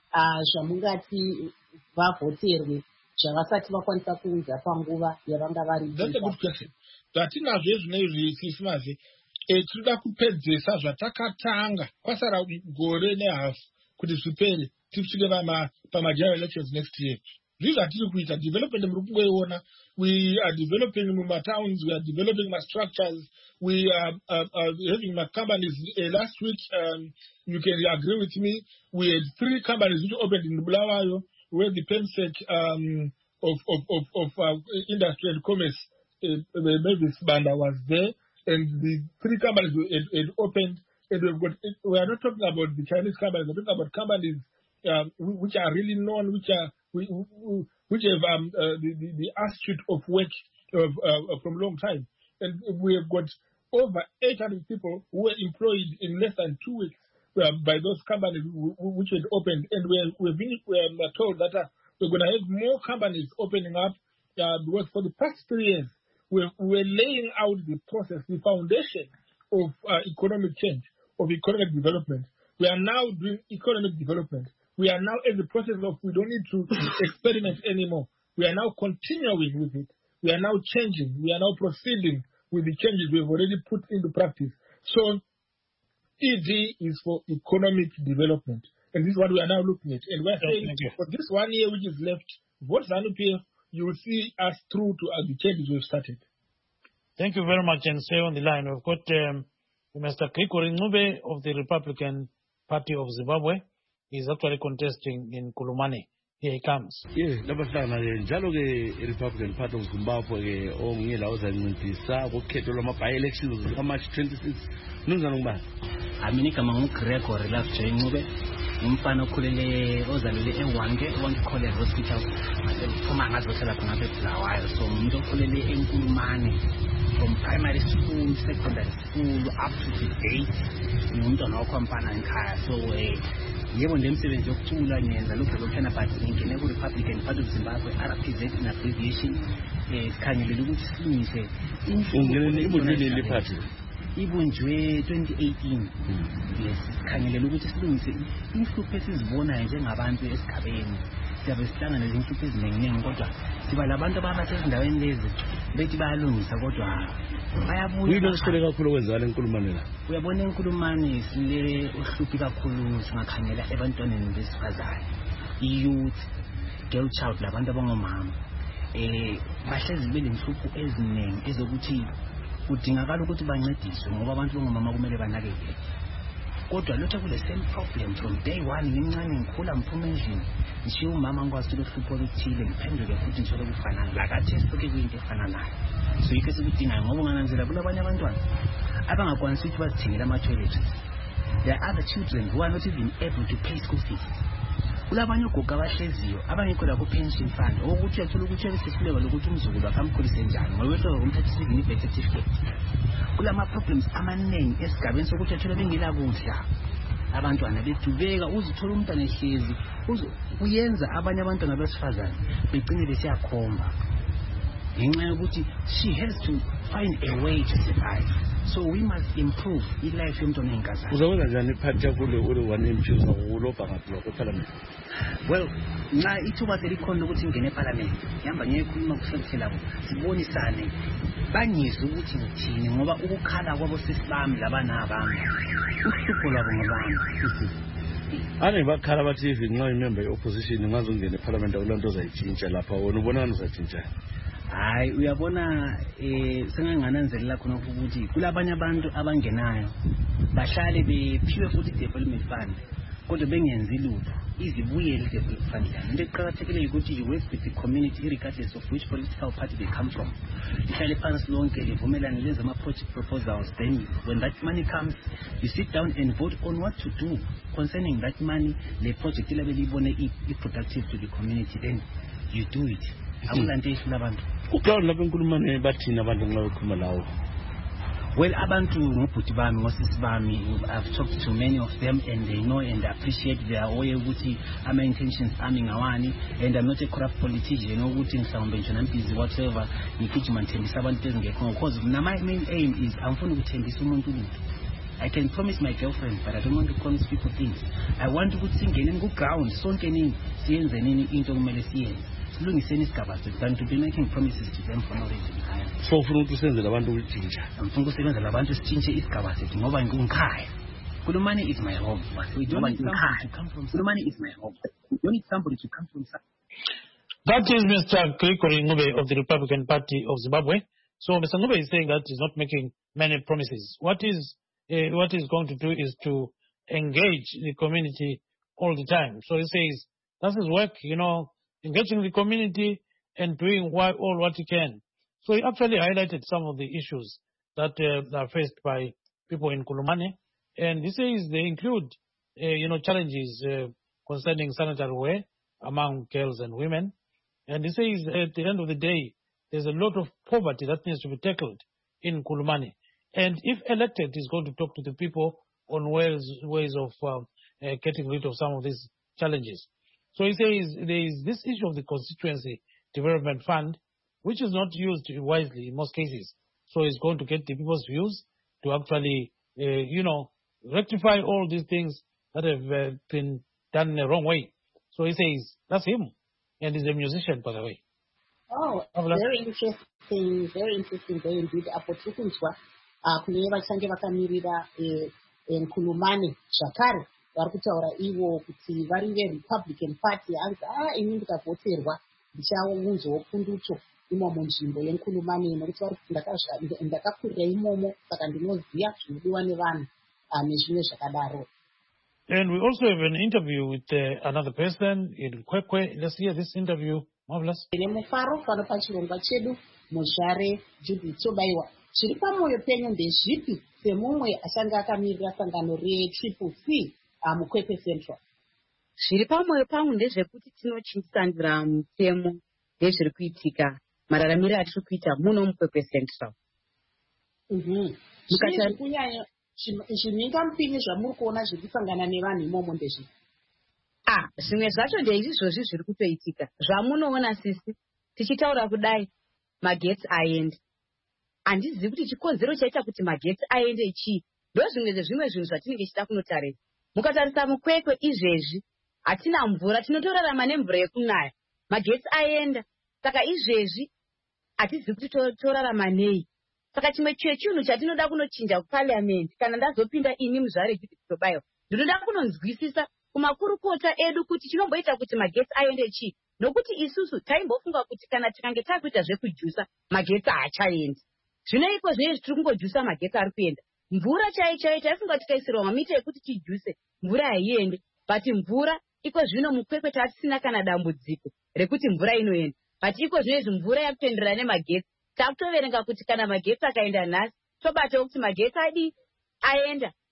zvamungati vavhoterwe zvavasati vakwanisa kuunza panguva yavanga vari. That's a good question. Zvatinazvo ezvinezvi Krismasi tinoda kupedzesa zvatakatanga kwasara gore nehafu kuti zvipere tisvike pamageneral elections next year. These zvatiri kuita development muri kungoiona. We are developing my towns, we are developing my structures, we are uh, uh, having my companies. Uh, last week, um, you can agree with me, we had three companies which opened in Bulawayo, where the PEMSEC um, of, of, of, of uh, industry and commerce, uh, maybe Sibanda was there, and the three companies had, had opened, and we've got, we are not talking about the Chinese companies, we're talking about companies uh, which are really known, which are we, we, which have um, uh, the, the, the attitude of work of, uh, from a long time. And we have got over eight hundred people who were employed in less than two weeks uh, by those companies w- w- which had opened. And we're, we've been we're told that uh, we're going to have more companies opening up uh, because for the past three years, we're, we're laying out the process, the foundation of uh, economic change, of economic development. We are now doing economic development. We are now in the process of, we don't need to experiment anymore. We are now continuing with it. We are now changing. We are now proceeding with the changes we've already put into practice. So E D is for economic development. And this is what we are now looking at. And we're saying for this one year which is left, vote ZANU-P F, you will see us through to uh, the changes we've started. Thank you very much. And stay on the line. We've got um, Mister Gregory Ncube of the Republican Party of Zimbabwe. He's actually contesting in Kulumane. Here he comes. Yes, labahlangana ke njalo ke Republican Party of Zimbabwe ke ongiyela ozancedisa ukhetho lwama elections ka March twenty-sixth. Nunzana ngubani? Amini kama nguGregory Ncube Ncube. Umfana okhulele ozalele eWange, eWange College Hospital. Ngasephuma ngazosela khona lapha eBulawayo. So umuntu okhulele eNkulumane from primary school, secondary school up to today. Umuntu onokhompana ekhaya. So eh yebo ndemsebenzi yokucula nyenza lokho lokhana but ngingene ku Republican Party of Zimbabwe R P Z in abbreviation. Eh sikhangelele ukuthi silungise ungene ibunjwe le party ibunjwe twenty eighteen. Yes, sikhangelele ukuthi silungise inhlupho esizibonayo njengabantu esigabeni. Siyabe sihlangana nezinhlupho eziningi kodwa siba labantu ababasezindaweni lezi bethi bayalungisa kodwa bayabuya. Yilo sisele kakhulu kwenzala enkulumane la. Uyabona enkulumane sile uhluphi kakhulu singakhangela ebantwaneni besifazane. Youth, girl child labantu abangomama. Eh bahlezi belenhlupho eziningi ezokuthi kudingakala ukuthi bancediswe ngoba abantu bangomama kumele banakekele. Kodwa lotha kule same problem from day one ngincane ngikhula mphuma endlini. Ngishiya umama ngikwazi ukuhlupha okuthile ngiphenduke futhi ngishole kufanana la kathi sifike kuyinto efana nayo. So yike sikudingayo ngoba ungananzela kulabanye abantwana abangakwanisi ukuthi bazithengele ama toilets. there are other children who are not even able to pay school fees. Kulabanye ogogo abahleziyo abangekho ku pension fund ukuthi uyathola ukuthi uyabesesilewa lokuthi umzukulu akamkhulise njani ngoba wethu umthathisivini birth certificate. Kulama problems amaningi esigabeni sokuthi uyathola bengela kudla. Abantwana betubeka uzithola umntana ehlezi uyenza abanye abantwana besifazane begcine besiyakhomba. Ngenxa yokuthi she has to find a way to survive. So we must improve the life yomntwana enkazana. Uzakwenza njani iphathi yakule ule one M P uzawulobha ngaphi lokho eParliament? Well, nxa ithuba selikhona ukuthi ingene eParliament, ihamba ngekhuluma kuhlekise labo. Sibonisane bangizwe ukuthi ngithini ngoba ukukhala kwabo sisibami labana abami. Uhlupho lwabo ngabami. Ane bakhala bathi if nxa imember yeopposition ngazongena eParliament akulonto ozayitshintsha lapha wona ubona ngani uzayitshintsha? Hayi uyabona eh sengangananzelela khona ukuthi kulabanye abantu abangenayo bahlale bephiwe futhi development fund kodwa bengenzi lutho izibuyele development fund into eqhakathekile ukuthi you work with the community regardless of which political party they come from. Ihlale phansi lonke livumelane lenza ama project proposals, then when that money comes you sit down and vote on what to do concerning that money. Le project labe libone i productive to the community, then you do it. Akulanto abantu uqala lapha enkulumane bathina abantu nxa bekhuluma lawo. Well, abantu ngobhuti bami ngosisi bami, I've talked to many of them and they know and appreciate their way ukuthi ama intentions ami ngawani, and I'm not a corrupt politician ukuthi mhlawumbe nje nampizi whatever ngigijima ngithembisa abantu ezingekho because my main aim is angifuni ukuthembisa umuntu lutho. I can promise my girlfriend, but I don't want to promise people things. I want ukuthi singene ku ground sonke nini siyenze nini into kumele siyenze. Silungiseni isigaba sethu than to be making promises to them for no reason. So ufuna ukuthi usenzele abantu ukutshintsha. Ngifuna ukusebenzela abantu sitshintshe isigaba sethu ngoba ngikhaya. Kulumane is my home. We don't need somebody to come from. Kulumane is my home. We don't need somebody to come from. That is Mister Gregory Ngube of the Republican Party of Zimbabwe. So Mister Ngube is saying that he's not making many promises. What is uh, what he's going to do is to engage the community all the time. So he says that's his work, you know, engaging the community and doing what, all what he can. So he actually highlighted some of the issues that uh, are faced by people in Kulumane, and he says they include, uh, you know, challenges uh, concerning sanitary wear among girls and women. And he says at the end of the day, there's a lot of poverty that needs to be tackled in Kulumane. And if elected, he's going to talk to the people on ways, ways of uh, uh, getting rid of some of these challenges. So he says there is this issue of the Constituency Development Fund, which is not used wisely in most cases. So he's going to get the people's views to actually, uh, you know, rectify all these things that have uh, been done in the wrong way. So he says, that's him. And he's a musician, by the way. Oh, very interesting, very interesting, very indeed. Apotukunzwa, kune vachange vakamirira Nkulumane zvakare vari kutaura ivo kuti vari veRepublican Party anzi ah ini ndikavhoterwa ndichaunzwawo pundutso imomo nzvimbo yeNkulumane nokuti vari ndakakurira imomo saka ndinoziva zvinodiwa nevanhu nezvimwe zvakadaro. And we also have an interview with uh, another person in Kwekwe. Let's hear this interview. Marvelous. Nemufaro pano pachirongwa chedu muzvare Judith Sobaiwa. Zviri pamwoyo penyu ndezvipi semumwe achange akamirira sangano reTriple C muKwekwe Central? Zviri pamwoyo pangu ndezvekuti tinochinjisandira mutemo ndezviri kuitika mararamiro atiri kuita muno muKwekwe Central. Kunyanya zvimingamupini zvamuri kuona zviri kusangana nevanhu imomo ndezvipi? Ah, zvimwe zvacho ndeizvizvozvi zviri kutoitika. Zvamunoona sisi tichitaura kudai magetsi aende. Handizivi kuti chikonzero chaita kuti magetsi aende chii. Ndo zvimwe zvezvimwe zvinhu zvatinenge tichida kunotarisa. Mukatarisa muKwekwe izvezvi hatina mvura, tinotorarama nemvura yekunaya. Magetsi aenda. Saka izvezvi hatizivi kuti torarama nei. Saka chimwe chinhu chatinoda kunochinja kuParliament kana ndazopinda ini muzvare Judith Sobaiwa. Ndinoda kunonzwisisa kumakurukota edu kuti chinomboita kuti magetsi aende chii. Nokuti isusu taimbofunga kuti kana tikange takuita zvekujusa magetsi haachaendi. Zvino iko zvinezvi tiri kungojusa magetsi ari kuenda. Mvura chai chai taifunga tikaisirwa mamita ekuti tijuse mvura haiendi. But mvura iko zvino muKwekwe tatisina kana dambudziko rekuti mvura inoenda. But iko zvinezvi mvura yakutoenderana nemagetsi. Takutoverenga kuti kana magetsi akaenda nhasi tobatawo kuti magetsi adi aenda.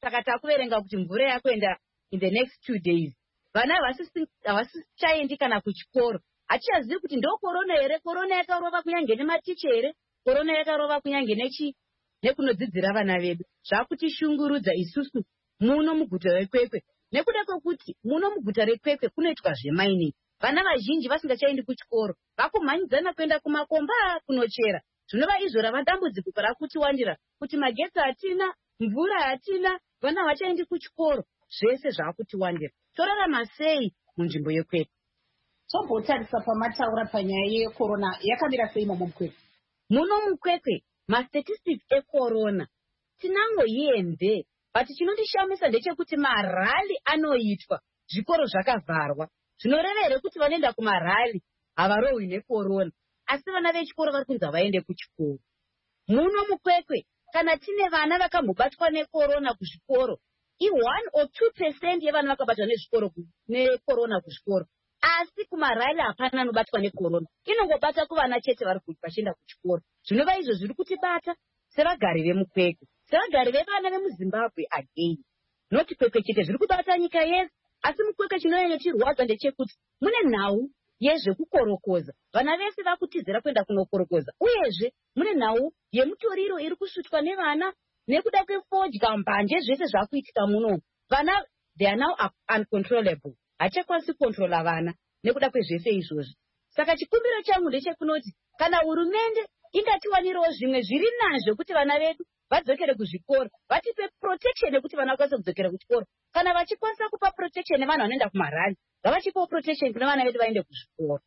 saka takuverenga kuti mvura yakuenda in the next two days. Vana havasichaendi kana kuchikoro. Hatichazivi kuti ndo korona here, korona yakarova kunyange nematicha here, korona yakarova kunyange nechi nekunodzidzira vana vedu. Zvakutishungurudza isusu muno muguta reKwekwe. Nekuda kwekuti muno muguta reKwekwe kunoitwa zvemining. Vana vazhinji vasingachaendi kuchikoro, vakumhanyidzana kuenda kumakomba kunochera. Zvinova izvo rava dambudziko rakutiwandira kuti magetsi hatina, mvura hatina, vana havachaendi kuchikoro. Zvese zvakutiwandira. Torarama sei munzvimbo yeKwekwe? Tombotarisa pamataura panyaya yekorona yakamira sei imomo muKwekwe? Muno muKwekwe mastatistics ekorona tinangoiende, but chinondishamisa ndechekuti marali anoitwa, zvikoro zvakavharwa. Zvinoreva here kuti vanoenda kumarali havarohwi nekorona, asi vana vechikoro vari kunzi vaende kuchikoro. Muno muKwekwe kana tine vana vakambobatwa nekorona kuzvikoro, i one or two percent yevana vakabatwa nezvikoro nekorona kuzvikoro. Asi kumarali hapana anobatwa nekorona, inongobata kuvana chete vari vachienda kuchikoro. Zvinova izvo zviri kutibata sevagari vemuKwekwe, sevagari vevana vemuZimbabwe again. Noti Kwekwe chete zviri kubata nyika yese, asi muKwekwe chinonyanya chirwadza ndechekuti mune nhau yezvekukorokoza. Vana vese vakutizira kuenda kunokorokoza. Uyezve mune nhau yemutoriro iri kusvutwa nevana nekuda kwefodya, mbanje, zvese zvakuitika muno. Vana they are now uncontrollable. Hachakwanisi kontrola vana nekuda kwezvese izvozvi. Saka chikumbiro changu ndechekunoti kana hurumende ingatiwanirawo zvimwe zviri nazvo kuti vana vedu vadzokere kuzvikoro, vatipe protection yekuti vana vakwanise kudzokera kuchikoro. Kana vachikwanisa kupa protection nevana vanoenda kumarali, ngavachipawo protection kuna vana vedu vaende kuzvikoro.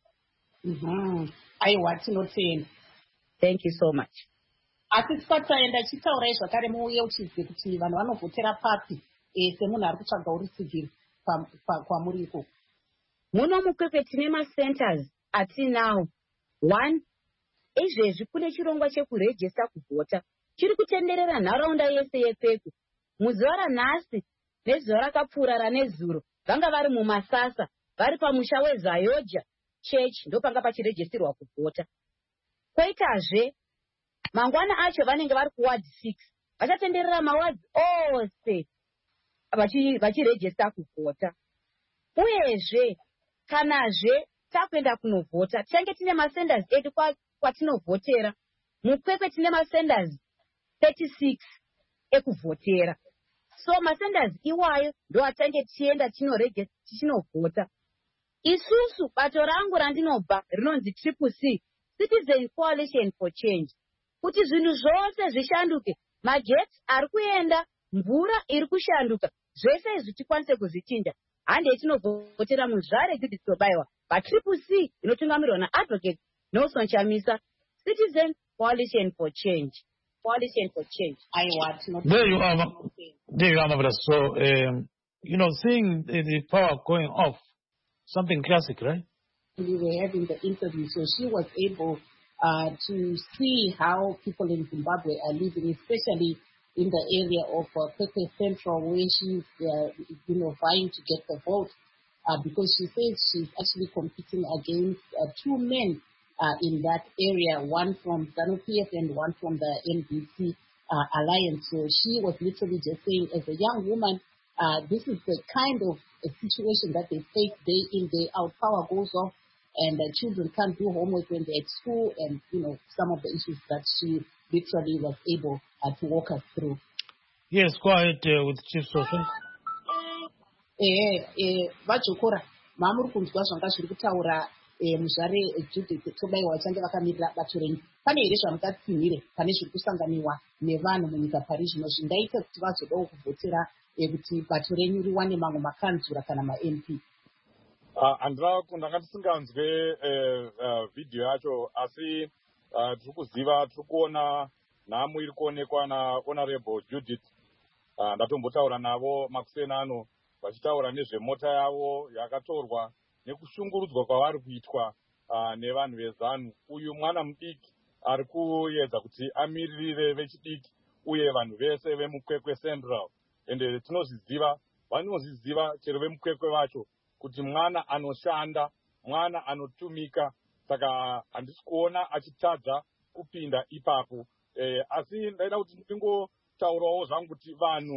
Mhm. Aiwa tinotenda. Thank you so much. Asi tisati taenda chitaurai zvakare muuye uchizive kuti vanhu vanovhotera papi semunhu ari kutsvaga urusigiri kwamuriko. Muno muKwekwe tine macenters atinawo. One, izvezvi kune chirongwa chekurejista kuvhota chiri kutenderera nharaunda yese yeKwekwe. Muzuva ranhasi nezuva rakapfuura ranezuro vanga vari mumasasa, vari pamusha weZayoja Church, ndopanga pachirejistirwa kuvhota. Koitazve mangwana acho vanenge vari kuward six, vachatenderera mawards ose vachirejista kuvhota. Uyezve kanazve takuenda kunovhota tichange tine masenders edu kwatinovhotera. muKwekwe tine masenders thirty-six ekuvhotera. So masenders iwayo ndo atange tienda tichinovhota. Isusu bato rangu randinobva rinonzi Triple C, Citizen Coalition for Change, kuti zvinhu zvose zvishanduke, magetsi ari kuenda, mvura iri kushanduka, zvese izvi tikwanise kuzvichinja. Hande tinovhotera muzvare Judith Tobaiwa, pa Triple C inotungamirwa naAdvocate Nelson Chamisa, Citizen Coalition for Change. Coalition for Change. There you are, there you are, my brother. So, um, you know, seeing the, the power going off, something classic, right? We were having the interview, so she was able uh, to see how people in Zimbabwe are living, especially in the area of uh, Kwekwe Central, where she's, uh, you know, vying to get the vote, uh, because she says she's actually competing against uh, two men uh, in that area, one from ZANU-P F and one from the N D C uh, alliance. So she was literally just saying, as a young woman, uh, this is the kind of a situation that they face day in, day out. Power goes off, and uh, children can't do homework when they're at school, and, you know, some of the issues that she literally was able uh, to walk us through. Yes, go ahead uh, with Chief Sophie. Eh, eh, vachokora mamuri kunzwa zvanga zviri kutaura muzvare Judith Tobaiwa vachange vakamirira bato renyu. Pane here zvamungatsinhire pane zviri kusanganiwa nevanhu munyika pari zvino zvingaita kuti vazodawo kuvhotera kuti bato renyu riwane mamwe makanzura kana ma-M P? Handina ndanga tisinganzwe vhidhiyo yacho, asi tiri kuziva, tiri kuona nhamu iri kuonekwa naHonorable Judith. Ndatombotaura navo makuseni ano vachitaura nezvemota yavo yakatorwa nekushungurudzwa kwavari kuitwa nevanhu vezanu. Uyu mwana mudiki ari kuedza kuti amiririre vechidiki uye vanhu vese vemuKwekwe Central. Ende tinozviziva, vanozviziva chero vemuKwekwe vacho kuti mwana anoshanda, mwana anotumika, saka handisi kuona achitadza kupinda ipapo. Eh, asi ndaida kuti ndingotaurawo zvangu kuti vanhu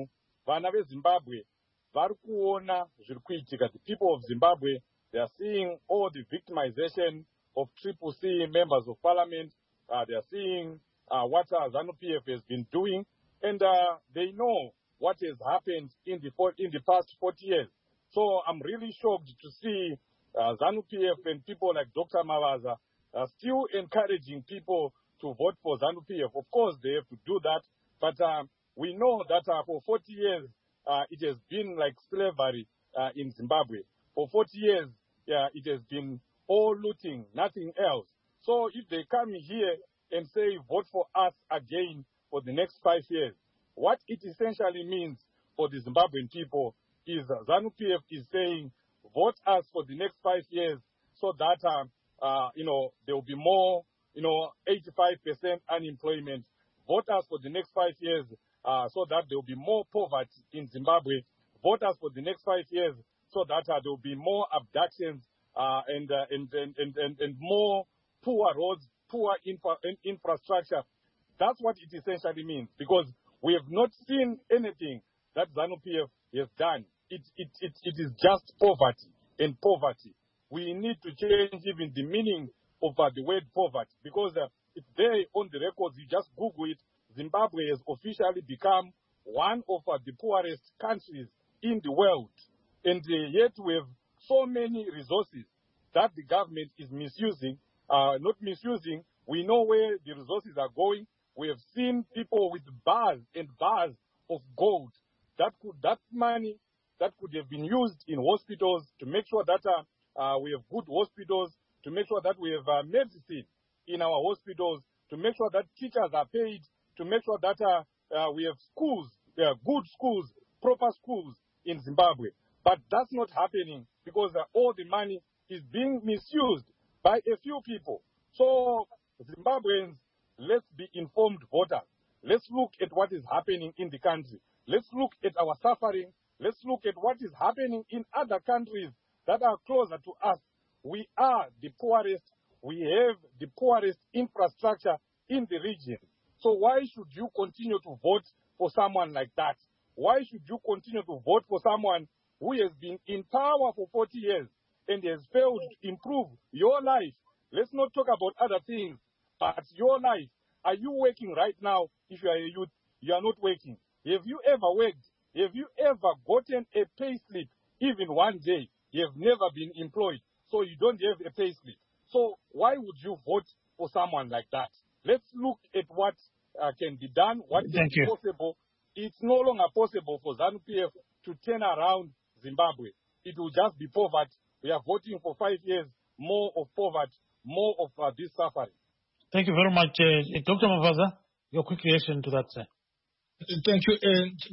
vana vezimbabwe vari kuona zviri kuitika. The people of Zimbabwe, they are seeing all the victimization of Triple C members of parliament. Uh, they are seeing uh, what uh, ZANU-P F has been doing, and uh, they know what has happened in the in the past forty years. So I'm really shocked to see uh, ZANU-P F and people like Doctor Mavaza uh, still encouraging people to vote for ZANU-P F. Of course, they have to do that, but uh, we know that uh, for forty years, uh, it has been like slavery uh, in Zimbabwe. For forty years, yeah, it has been all looting, nothing else. So if they come here and say, vote for us again for the next five years, what it essentially means for the Zimbabwean people is uh, ZANU-P F is saying, vote us for the next five years so that, uh, uh, you know, there will be more, you know, eighty-five percent unemployment. Vote us for the next five years uh, so that there will be more poverty in Zimbabwe. Vote us for the next five years so that uh, there will be more abductions uh, and, uh, and, and, and, and, and more poor roads, poor infra infrastructure. That's what it essentially means, because we have not seen anything that ZANU-P F has done. It, it, it, it is just poverty and poverty. We need to change even the meaning of uh, the word poverty, because uh, it's there on the records. You just Google it. Zimbabwe has officially become one of uh, the poorest countries in the world. And uh, yet we have so many resources that the government is misusing. Uh, not misusing, we know where the resources are going. We have seen people with bars and bars of gold. That could, that money that could have been used in hospitals to make sure that uh, uh, we have good hospitals, to make sure that we have uh, medicine in our hospitals, to make sure that teachers are paid, to make sure that uh, uh, we have schools, uh, good schools, proper schools in Zimbabwe. But that's not happening because uh, all the money is being misused by a few people. So Zimbabweans, let's be informed voters. Let's look at what is happening in the country. Let's look at our suffering. Let's look at what is happening in other countries that are closer to us. We are the poorest. We have the poorest infrastructure in the region. So why should you continue to vote for someone like that? Why should you continue to vote for someone who has been in power for forty years and has failed to improve your life? Let's not talk about other things, but your life. Are you working right now? If you are a youth, you are not working. Have you ever worked? Have you ever gotten a pay slip, even one day? You have never been employed, so you don't have a pay slip. So why would you vote for someone like that? Let's look at what uh, can be done, what is possible. It's no longer possible for ZANU-P F to turn around Zimbabwe. It will just be poverty. We are voting for five years, more of poverty, more of uh, this suffering. Thank you very much. Uh, Doctor Mavaza, your quick reaction to that, sir. Thank you.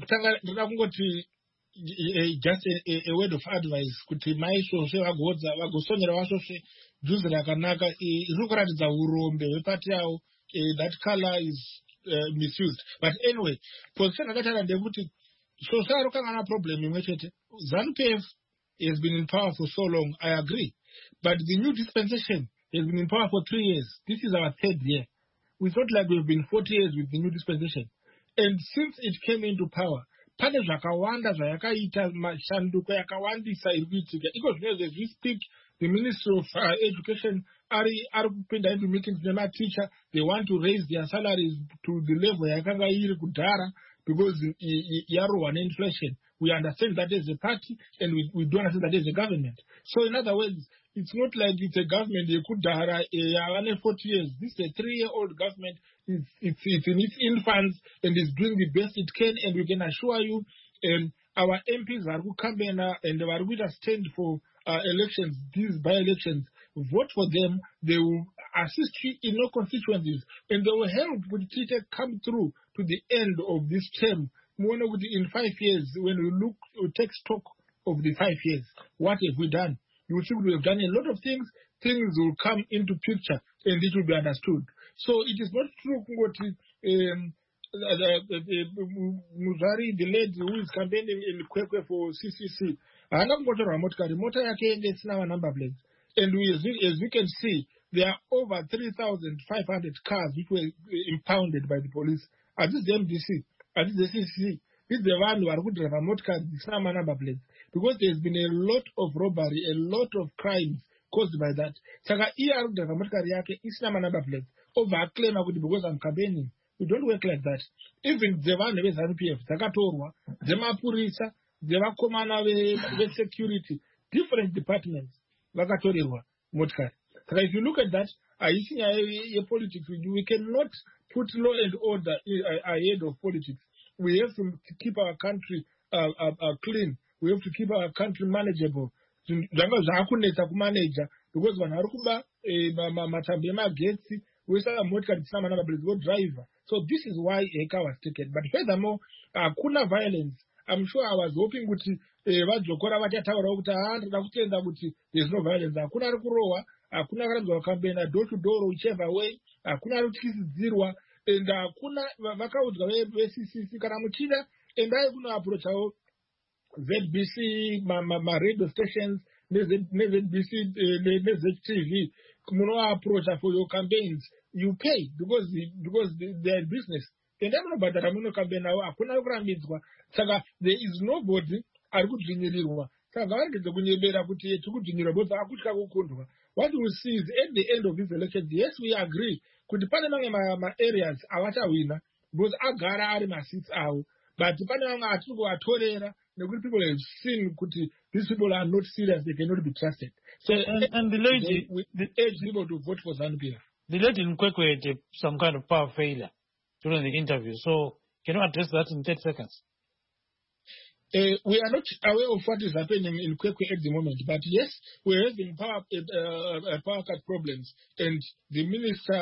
Uh, just a, a, a word of advice. Kuti maisvosve vagodza vagosonyera vasvosve juzi rakanaka iri kuratidza urombe hwepati yavo. That color is uh, misused. But anyway, position rakataura ndekuti svosve rokangana problem imwe chete. ZANU-P F has been in power for so long, I agree. But the new dispensation has been in power for three years. This is our third year. We thought like we've been forty years with the new dispensation. And since it came into power, pane zvakawanda zvayakaita mashanduko yakawandisa iri kuitika. Iko zvino as we speak, the Ministry of uh, Education ari ari kupinda into meetings nema-teacher. They want to raise their salaries to the level yakanga iri kudhara because yarohwa ne-inflation. We understand that as a party and we, we don't understand that as a government. So in other words, it's not like it's a government yekudhara yavane forty years. This is a three-year-old government. It's, it's, it's in its infants and is doing the best it can, and we can assure you um, our M Ps are coming and they are with us stand for uh, elections, these by-elections. Vote for them. They will assist you in your constituencies and they will help with Twitter come through to the end of this term. In five years, when we look, we take stock of the five years, what have we done? You will see we have done a lot of things. Things will come into picture and it will be understood. So it is not true what um, the, the, the, Muzari, the lady who is campaigning in Kwekwe for C C C. And we, as, we, as we can see, there are over three thousand five hundred cars which were impounded by the police. At this M D C, at this C C C, idze vanhu vari kudhiraivha motikari dzisina manumber plates, because there's been a lot of robbery, a lot of crimes caused by that. Saka iye ari kudhiraivha motikari yake isina manumber plates obva aclaima kuti because I'm campaigning. We don't work like that. Even dzevanhu veZANU P F dzakatorwa, dzemapurisa, dzevakomana vesecurity, different departments vakatorerwa motikari. Saka if you look at that, haisi nyaya yepolitics. We cannot put law and order ahead of politics. We have to keep our country uh, uh, uh, clean. We have to keep our country manageable. Zvanga zvakunetsa kumanager because vanhu vari kuba matambo emagetsi wesaka motikari dzisina manumber plates go driver. So this is why Eka was taken. But furthermore, hakuna violence. I'm sure I was hoping kuti vadzokora vachataura kuti handida kutenda kuti there's no violence. Hakuna ari kurohwa, hakuna akarambwa campaign door to door whichever way, hakuna ari kutyisidzirwa, and hakuna vakaudzwa ve-C C C kana muchida endai kuno approachawo Z B C ma-radio stations ne-Z B C ne-Z T V muno-approacha for your campaigns. You pay because because they are business. And everybody muno campaign nawo hakuna kurambidzwa. Saka there is nobody ari kudzvinyirirwa. Saka varigedza kunyebera kuti tikudzvinyirwa because hakutya kukundwa. What we see is at the end of this election, yes, we agree kuti pane mamwe ma-areas avachawina because agara ari ma-seats avo, but pane mamwe atiri kuvatorera nekuti people have seen kuti these people are not serious, they cannot be trusted. So and, and the lady, we urge people to vote for ZANU P F. The lady in Kwekwe had some kind of power failure during the interview. So can you address that in thirty seconds? Uh, we are not aware of what is happening in Kwekwe at the moment, but yes, we are having power, uh, uh, power cut problems, and the minister,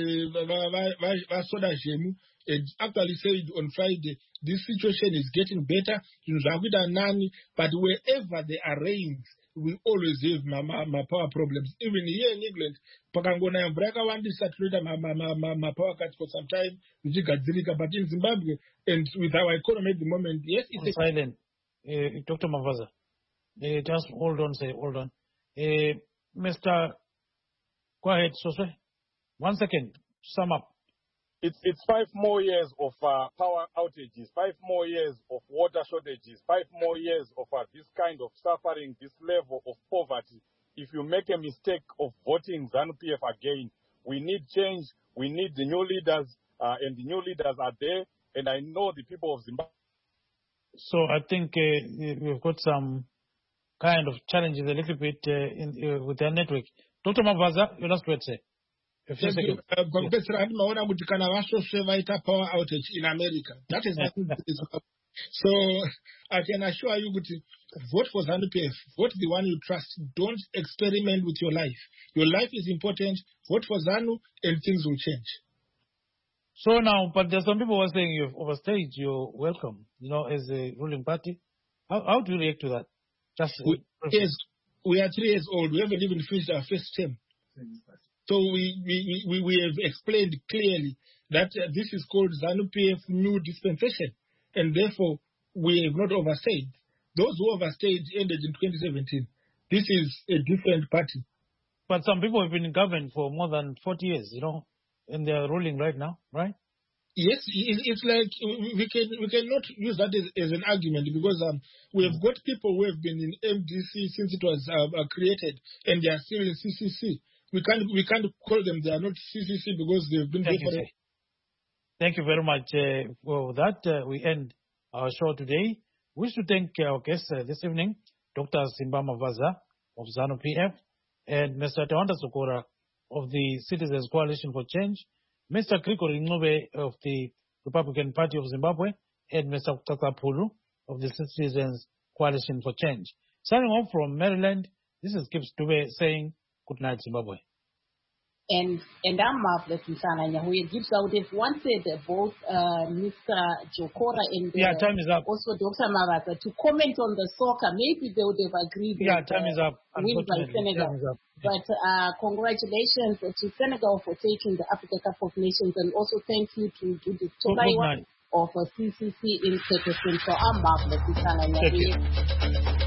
Vasoda Jemu, actually said on Friday, this situation is getting better in Zaguda Nani, but wherever there are rains, we always have my, my, my power problems. Even here in England, Pakangona and Braga one disaturated my, my, my, my power cuts for some time, but in Zimbabwe, and with our economy at the moment, yes, it's silent. Uh, Doctor Mavaza, uh, just hold on, say, hold on. Uh, Mister Go ahead, Soswe. One second, sum up. It's, it's five more years of uh, power outages, five more years of water shortages, five more years of uh, this kind of suffering, this level of poverty. If you make a mistake of voting ZANU P F again, we need change, we need the new leaders, uh, and the new leaders are there, and I know the people of Zimbabwe. So I think uh, we've got some kind of challenges a little bit uh, in, uh, with their network. Doctor Mavaza, your last word, say. Thank you. Uh, power outage in America. That is nothing. So I can assure you, vote for ZANU P F. Vote the one you trust. Don't experiment with your life. Your life is important. Vote for ZANU and things will change. So now, but there's some people who are saying you've overstayed your welcome, you know, as a ruling party. How, how do you react to that? Just we, yes, we are three years old. We haven't even finished our first term. So we, we, we, we have explained clearly that uh, this is called ZANU P F new dispensation, and therefore we have not overstayed. Those who overstayed ended in twenty seventeen. This is a different party. But some people have been in government for more than forty years, you know, and they are ruling right now, right? Yes, it's like we can we cannot use that as, as an argument because um, we have got people who have been in M D C since it was uh, uh, created, and they are still in C C C. We can't we can't call them they are not C C C because they've been Thank there for you, Thank you very much. Uh, for that, uh, we end our show today. We wish to thank our guests uh, this evening, Doctor Simba Mavaza of ZANU P F, and Mister Tawanda Sokora of the Citizens Coalition for Change, Mister Krikori Ngube of the Republican Party of Zimbabwe, and Mister Tatapulu of the Citizens Coalition for Change. Signing off from Maryland, this is Kip Stube saying good night, Zimbabwe. And and I'm Marvelous Nsana who gives out if wanted both uh, Mister Jokora and uh, yeah, time is up. also Doctor Mavaza to comment on the soccer. Maybe they would have agreed. Yeah, with, time uh, is up. Win by Senegal. Time is up. But uh, congratulations to Senegal for taking the Africa Cup of Nations, and also thank you to Judith Tolaiwa of uh, C C C in Tekestin. So I'm Marvelous Nsana.